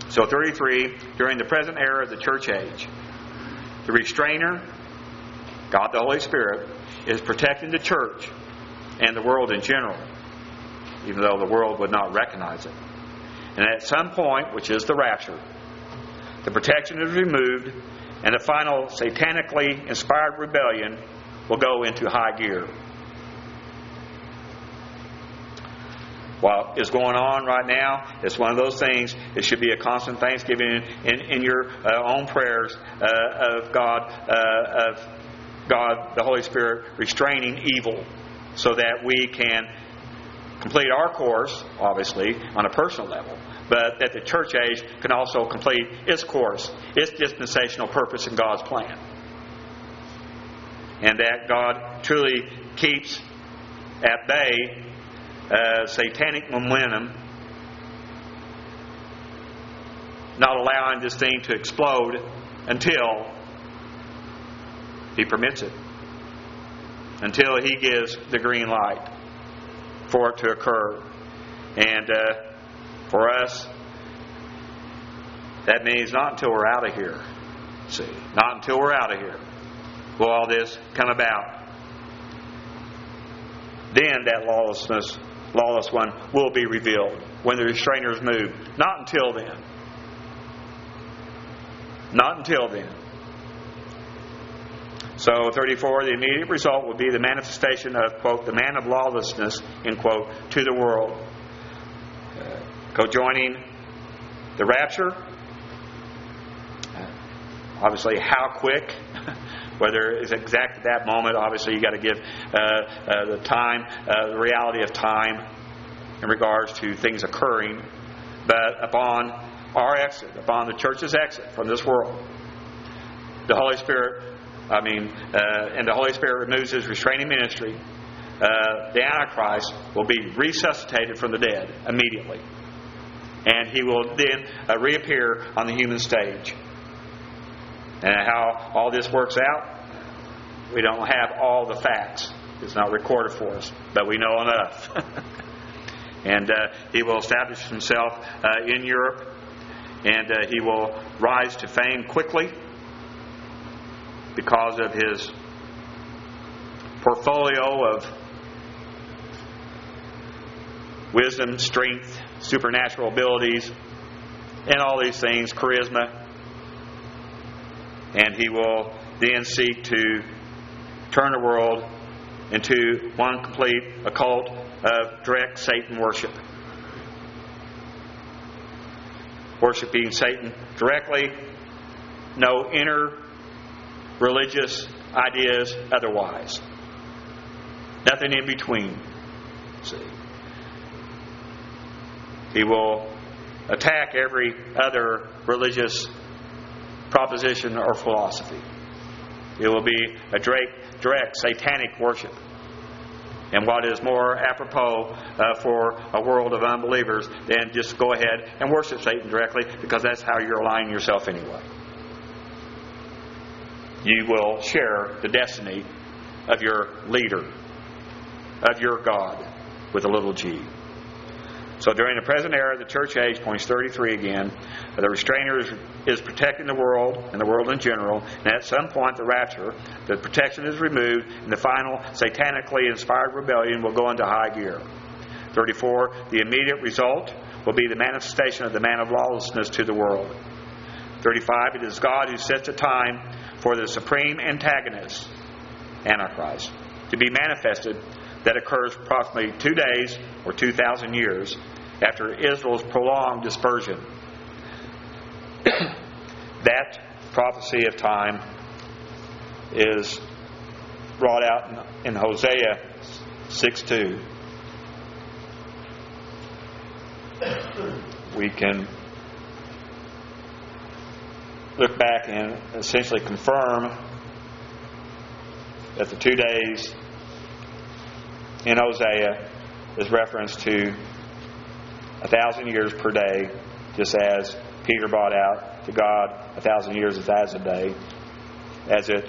So thirty-three, during the present era of the church age, the restrainer, God the Holy Spirit, is protecting the church and the world in general, even though the world would not recognize it. And at some point, which is the rapture, the protection is removed and the final satanically inspired rebellion will go into high gear. What is going on right now, it's one of those things. It should be a constant thanksgiving in, in, in your uh, own prayers uh, of God, uh, of God, the Holy Spirit, restraining evil, so that we can complete our course, obviously, on a personal level, but that the church age can also complete its course, its dispensational purpose in God's plan, and that God truly keeps at bay Uh, satanic momentum, not allowing this thing to explode until He permits it, until He gives the green light for it to occur. And uh, for us, that means not until we're out of here. See, not until we're out of here will all this come about. Then that lawlessness lawless one will be revealed when the restrainer is moved. Not until then. Not until then. So thirty-four, the immediate result will be the manifestation of, quote, the man of lawlessness, end quote, to the world. Uh, co-joining the rapture. Uh, obviously, how quick? Whether it's exact at that moment, obviously you got to give uh, uh, the time, uh, the reality of time in regards to things occurring. But upon our exit, upon the church's exit from this world, the Holy Spirit, I mean, uh, and the Holy Spirit removes His restraining ministry, uh, the Antichrist will be resuscitated from the dead immediately. And he will then uh, reappear on the human stage. And how all this works out, we don't have all the facts. It's not recorded for us, but we know enough. And uh, he will establish himself uh, in Europe, and uh, he will rise to fame quickly because of his portfolio of wisdom, strength, supernatural abilities, and all these things, charisma. And he will then seek to turn the world into one complete occult of direct Satan worship. Worshipping Satan directly, no inner religious ideas otherwise. Nothing in between. See. He will attack every other religious proposition or philosophy. It will be a direct, direct satanic worship. And what is more apropos uh, for a world of unbelievers than just go ahead and worship Satan directly, because that's how you're aligning yourself anyway. You will share the destiny of your leader, of your God, with a little g. So during the present era, the church age, points thirty-three again, the restrainer is, is protecting the world and the world in general. And at some point, the rapture, the protection is removed, and the final satanically inspired rebellion will go into high gear. thirty-four, the immediate result will be the manifestation of the man of lawlessness to the world. thirty-five, it is God who sets a time for the supreme antagonist, Antichrist, to be manifested, that occurs approximately two days or two thousand years after Israel's prolonged dispersion. That prophecy of time is brought out in Hosea six two. We can look back and essentially confirm that the two days in Hosea is reference to a thousand years per day, just as Peter brought out to God a thousand years is as a day, as it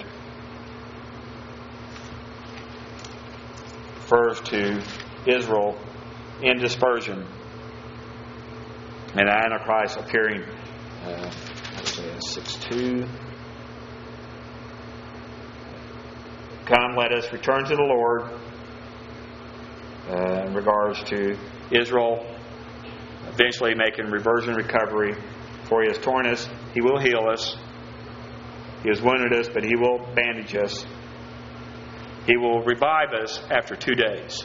refers to Israel in dispersion and the Antichrist appearing uh, Isaiah six two. Come, let us return to the Lord. Uh, in regards to Israel eventually making reversion recovery, for He has torn us, He will heal us. He has wounded us, but He will bandage us. He will revive us after two days.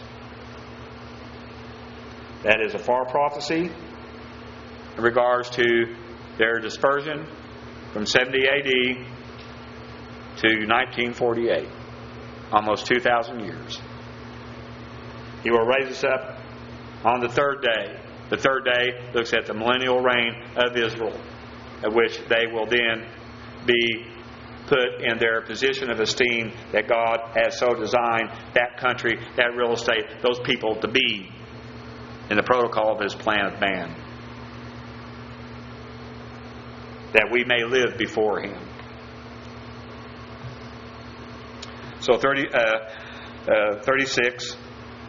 That is a far prophecy in regards to their dispersion from seventy A D to nineteen forty-eight. Almost two thousand years. He will raise us up on the third day. The third day looks at the millennial reign of Israel, at which they will then be put in their position of esteem that God has so designed that country, that real estate, those people to be in the protocol of His plan of man. That we may live before Him. So thirty, uh, uh, thirty-six.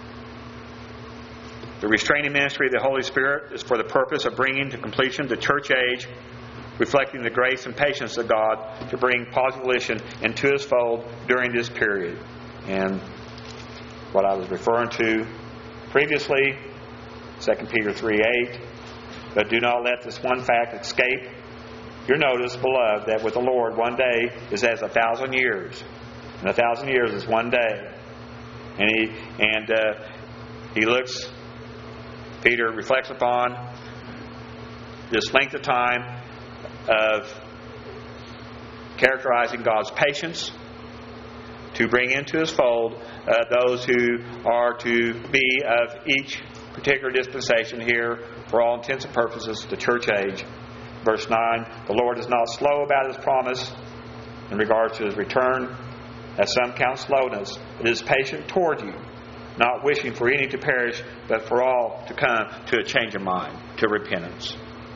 The restraining ministry of the Holy Spirit is for the purpose of bringing to completion the church age, reflecting the grace and patience of God to bring population into His fold during this period. And what I was referring to previously, Second Peter three eight, but do not let this one fact escape your notice, beloved, that with the Lord one day is as a thousand years, and a thousand years is one day. And he and uh, he looks. Peter reflects upon this length of time of characterizing God's patience to bring into His fold uh, those who are to be of each particular dispensation here, for all intents and purposes, the church age. Verse nine, the Lord is not slow about His promise in regards to His return, as some count slowness, but is patient toward you, not wishing for any to perish, but for all to come to a change of mind, to repentance.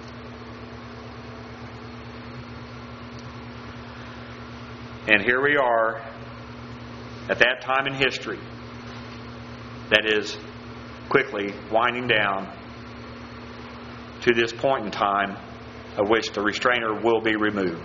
And here we are at that time in history that is quickly winding down to this point in time of which the restrainer will be removed.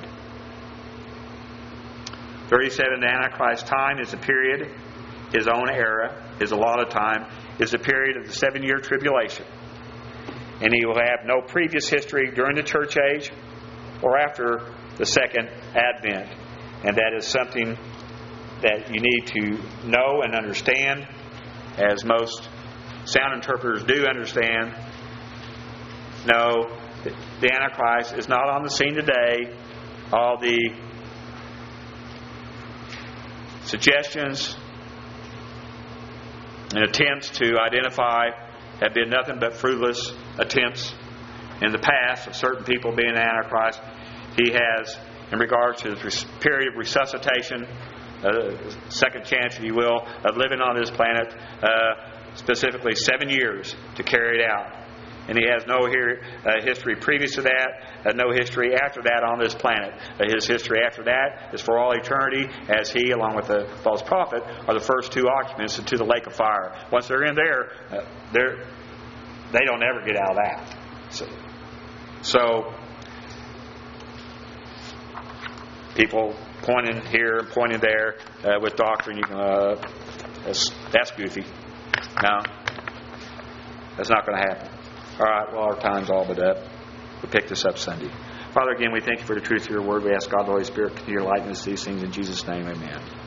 thirty-seven Antichrist time is a period, His own era, His allotted time, is a period of the seven-year tribulation. And He will have no previous history during the church age or after the second advent. And that is something that you need to know and understand, as most sound interpreters do understand. No, the Antichrist is not on the scene today. All the suggestions and attempts to identify have been nothing but fruitless attempts in the past of certain people being an Antichrist. He has, in regards to this period of resuscitation, a second chance, if you will, of living on this planet, uh, specifically seven years to carry it out. And He has no here, uh, history previous to that, uh, no history after that on this planet. Uh, his history after that is for all eternity, as he, along with the false prophet, are the first two occupants into the lake of fire. Once they're in there, uh, they're, they don't ever get out of that. So, so people pointing here and pointing there uh, with doctrine, you can, uh, that's, that's goofy. No, that's not going to happen. All right, well, our time's all but up. We'll pick this up Sunday. Father, again, we thank You for the truth of Your word. We ask God, the Holy Spirit, continue to enlighten us these things in Jesus' name. Amen.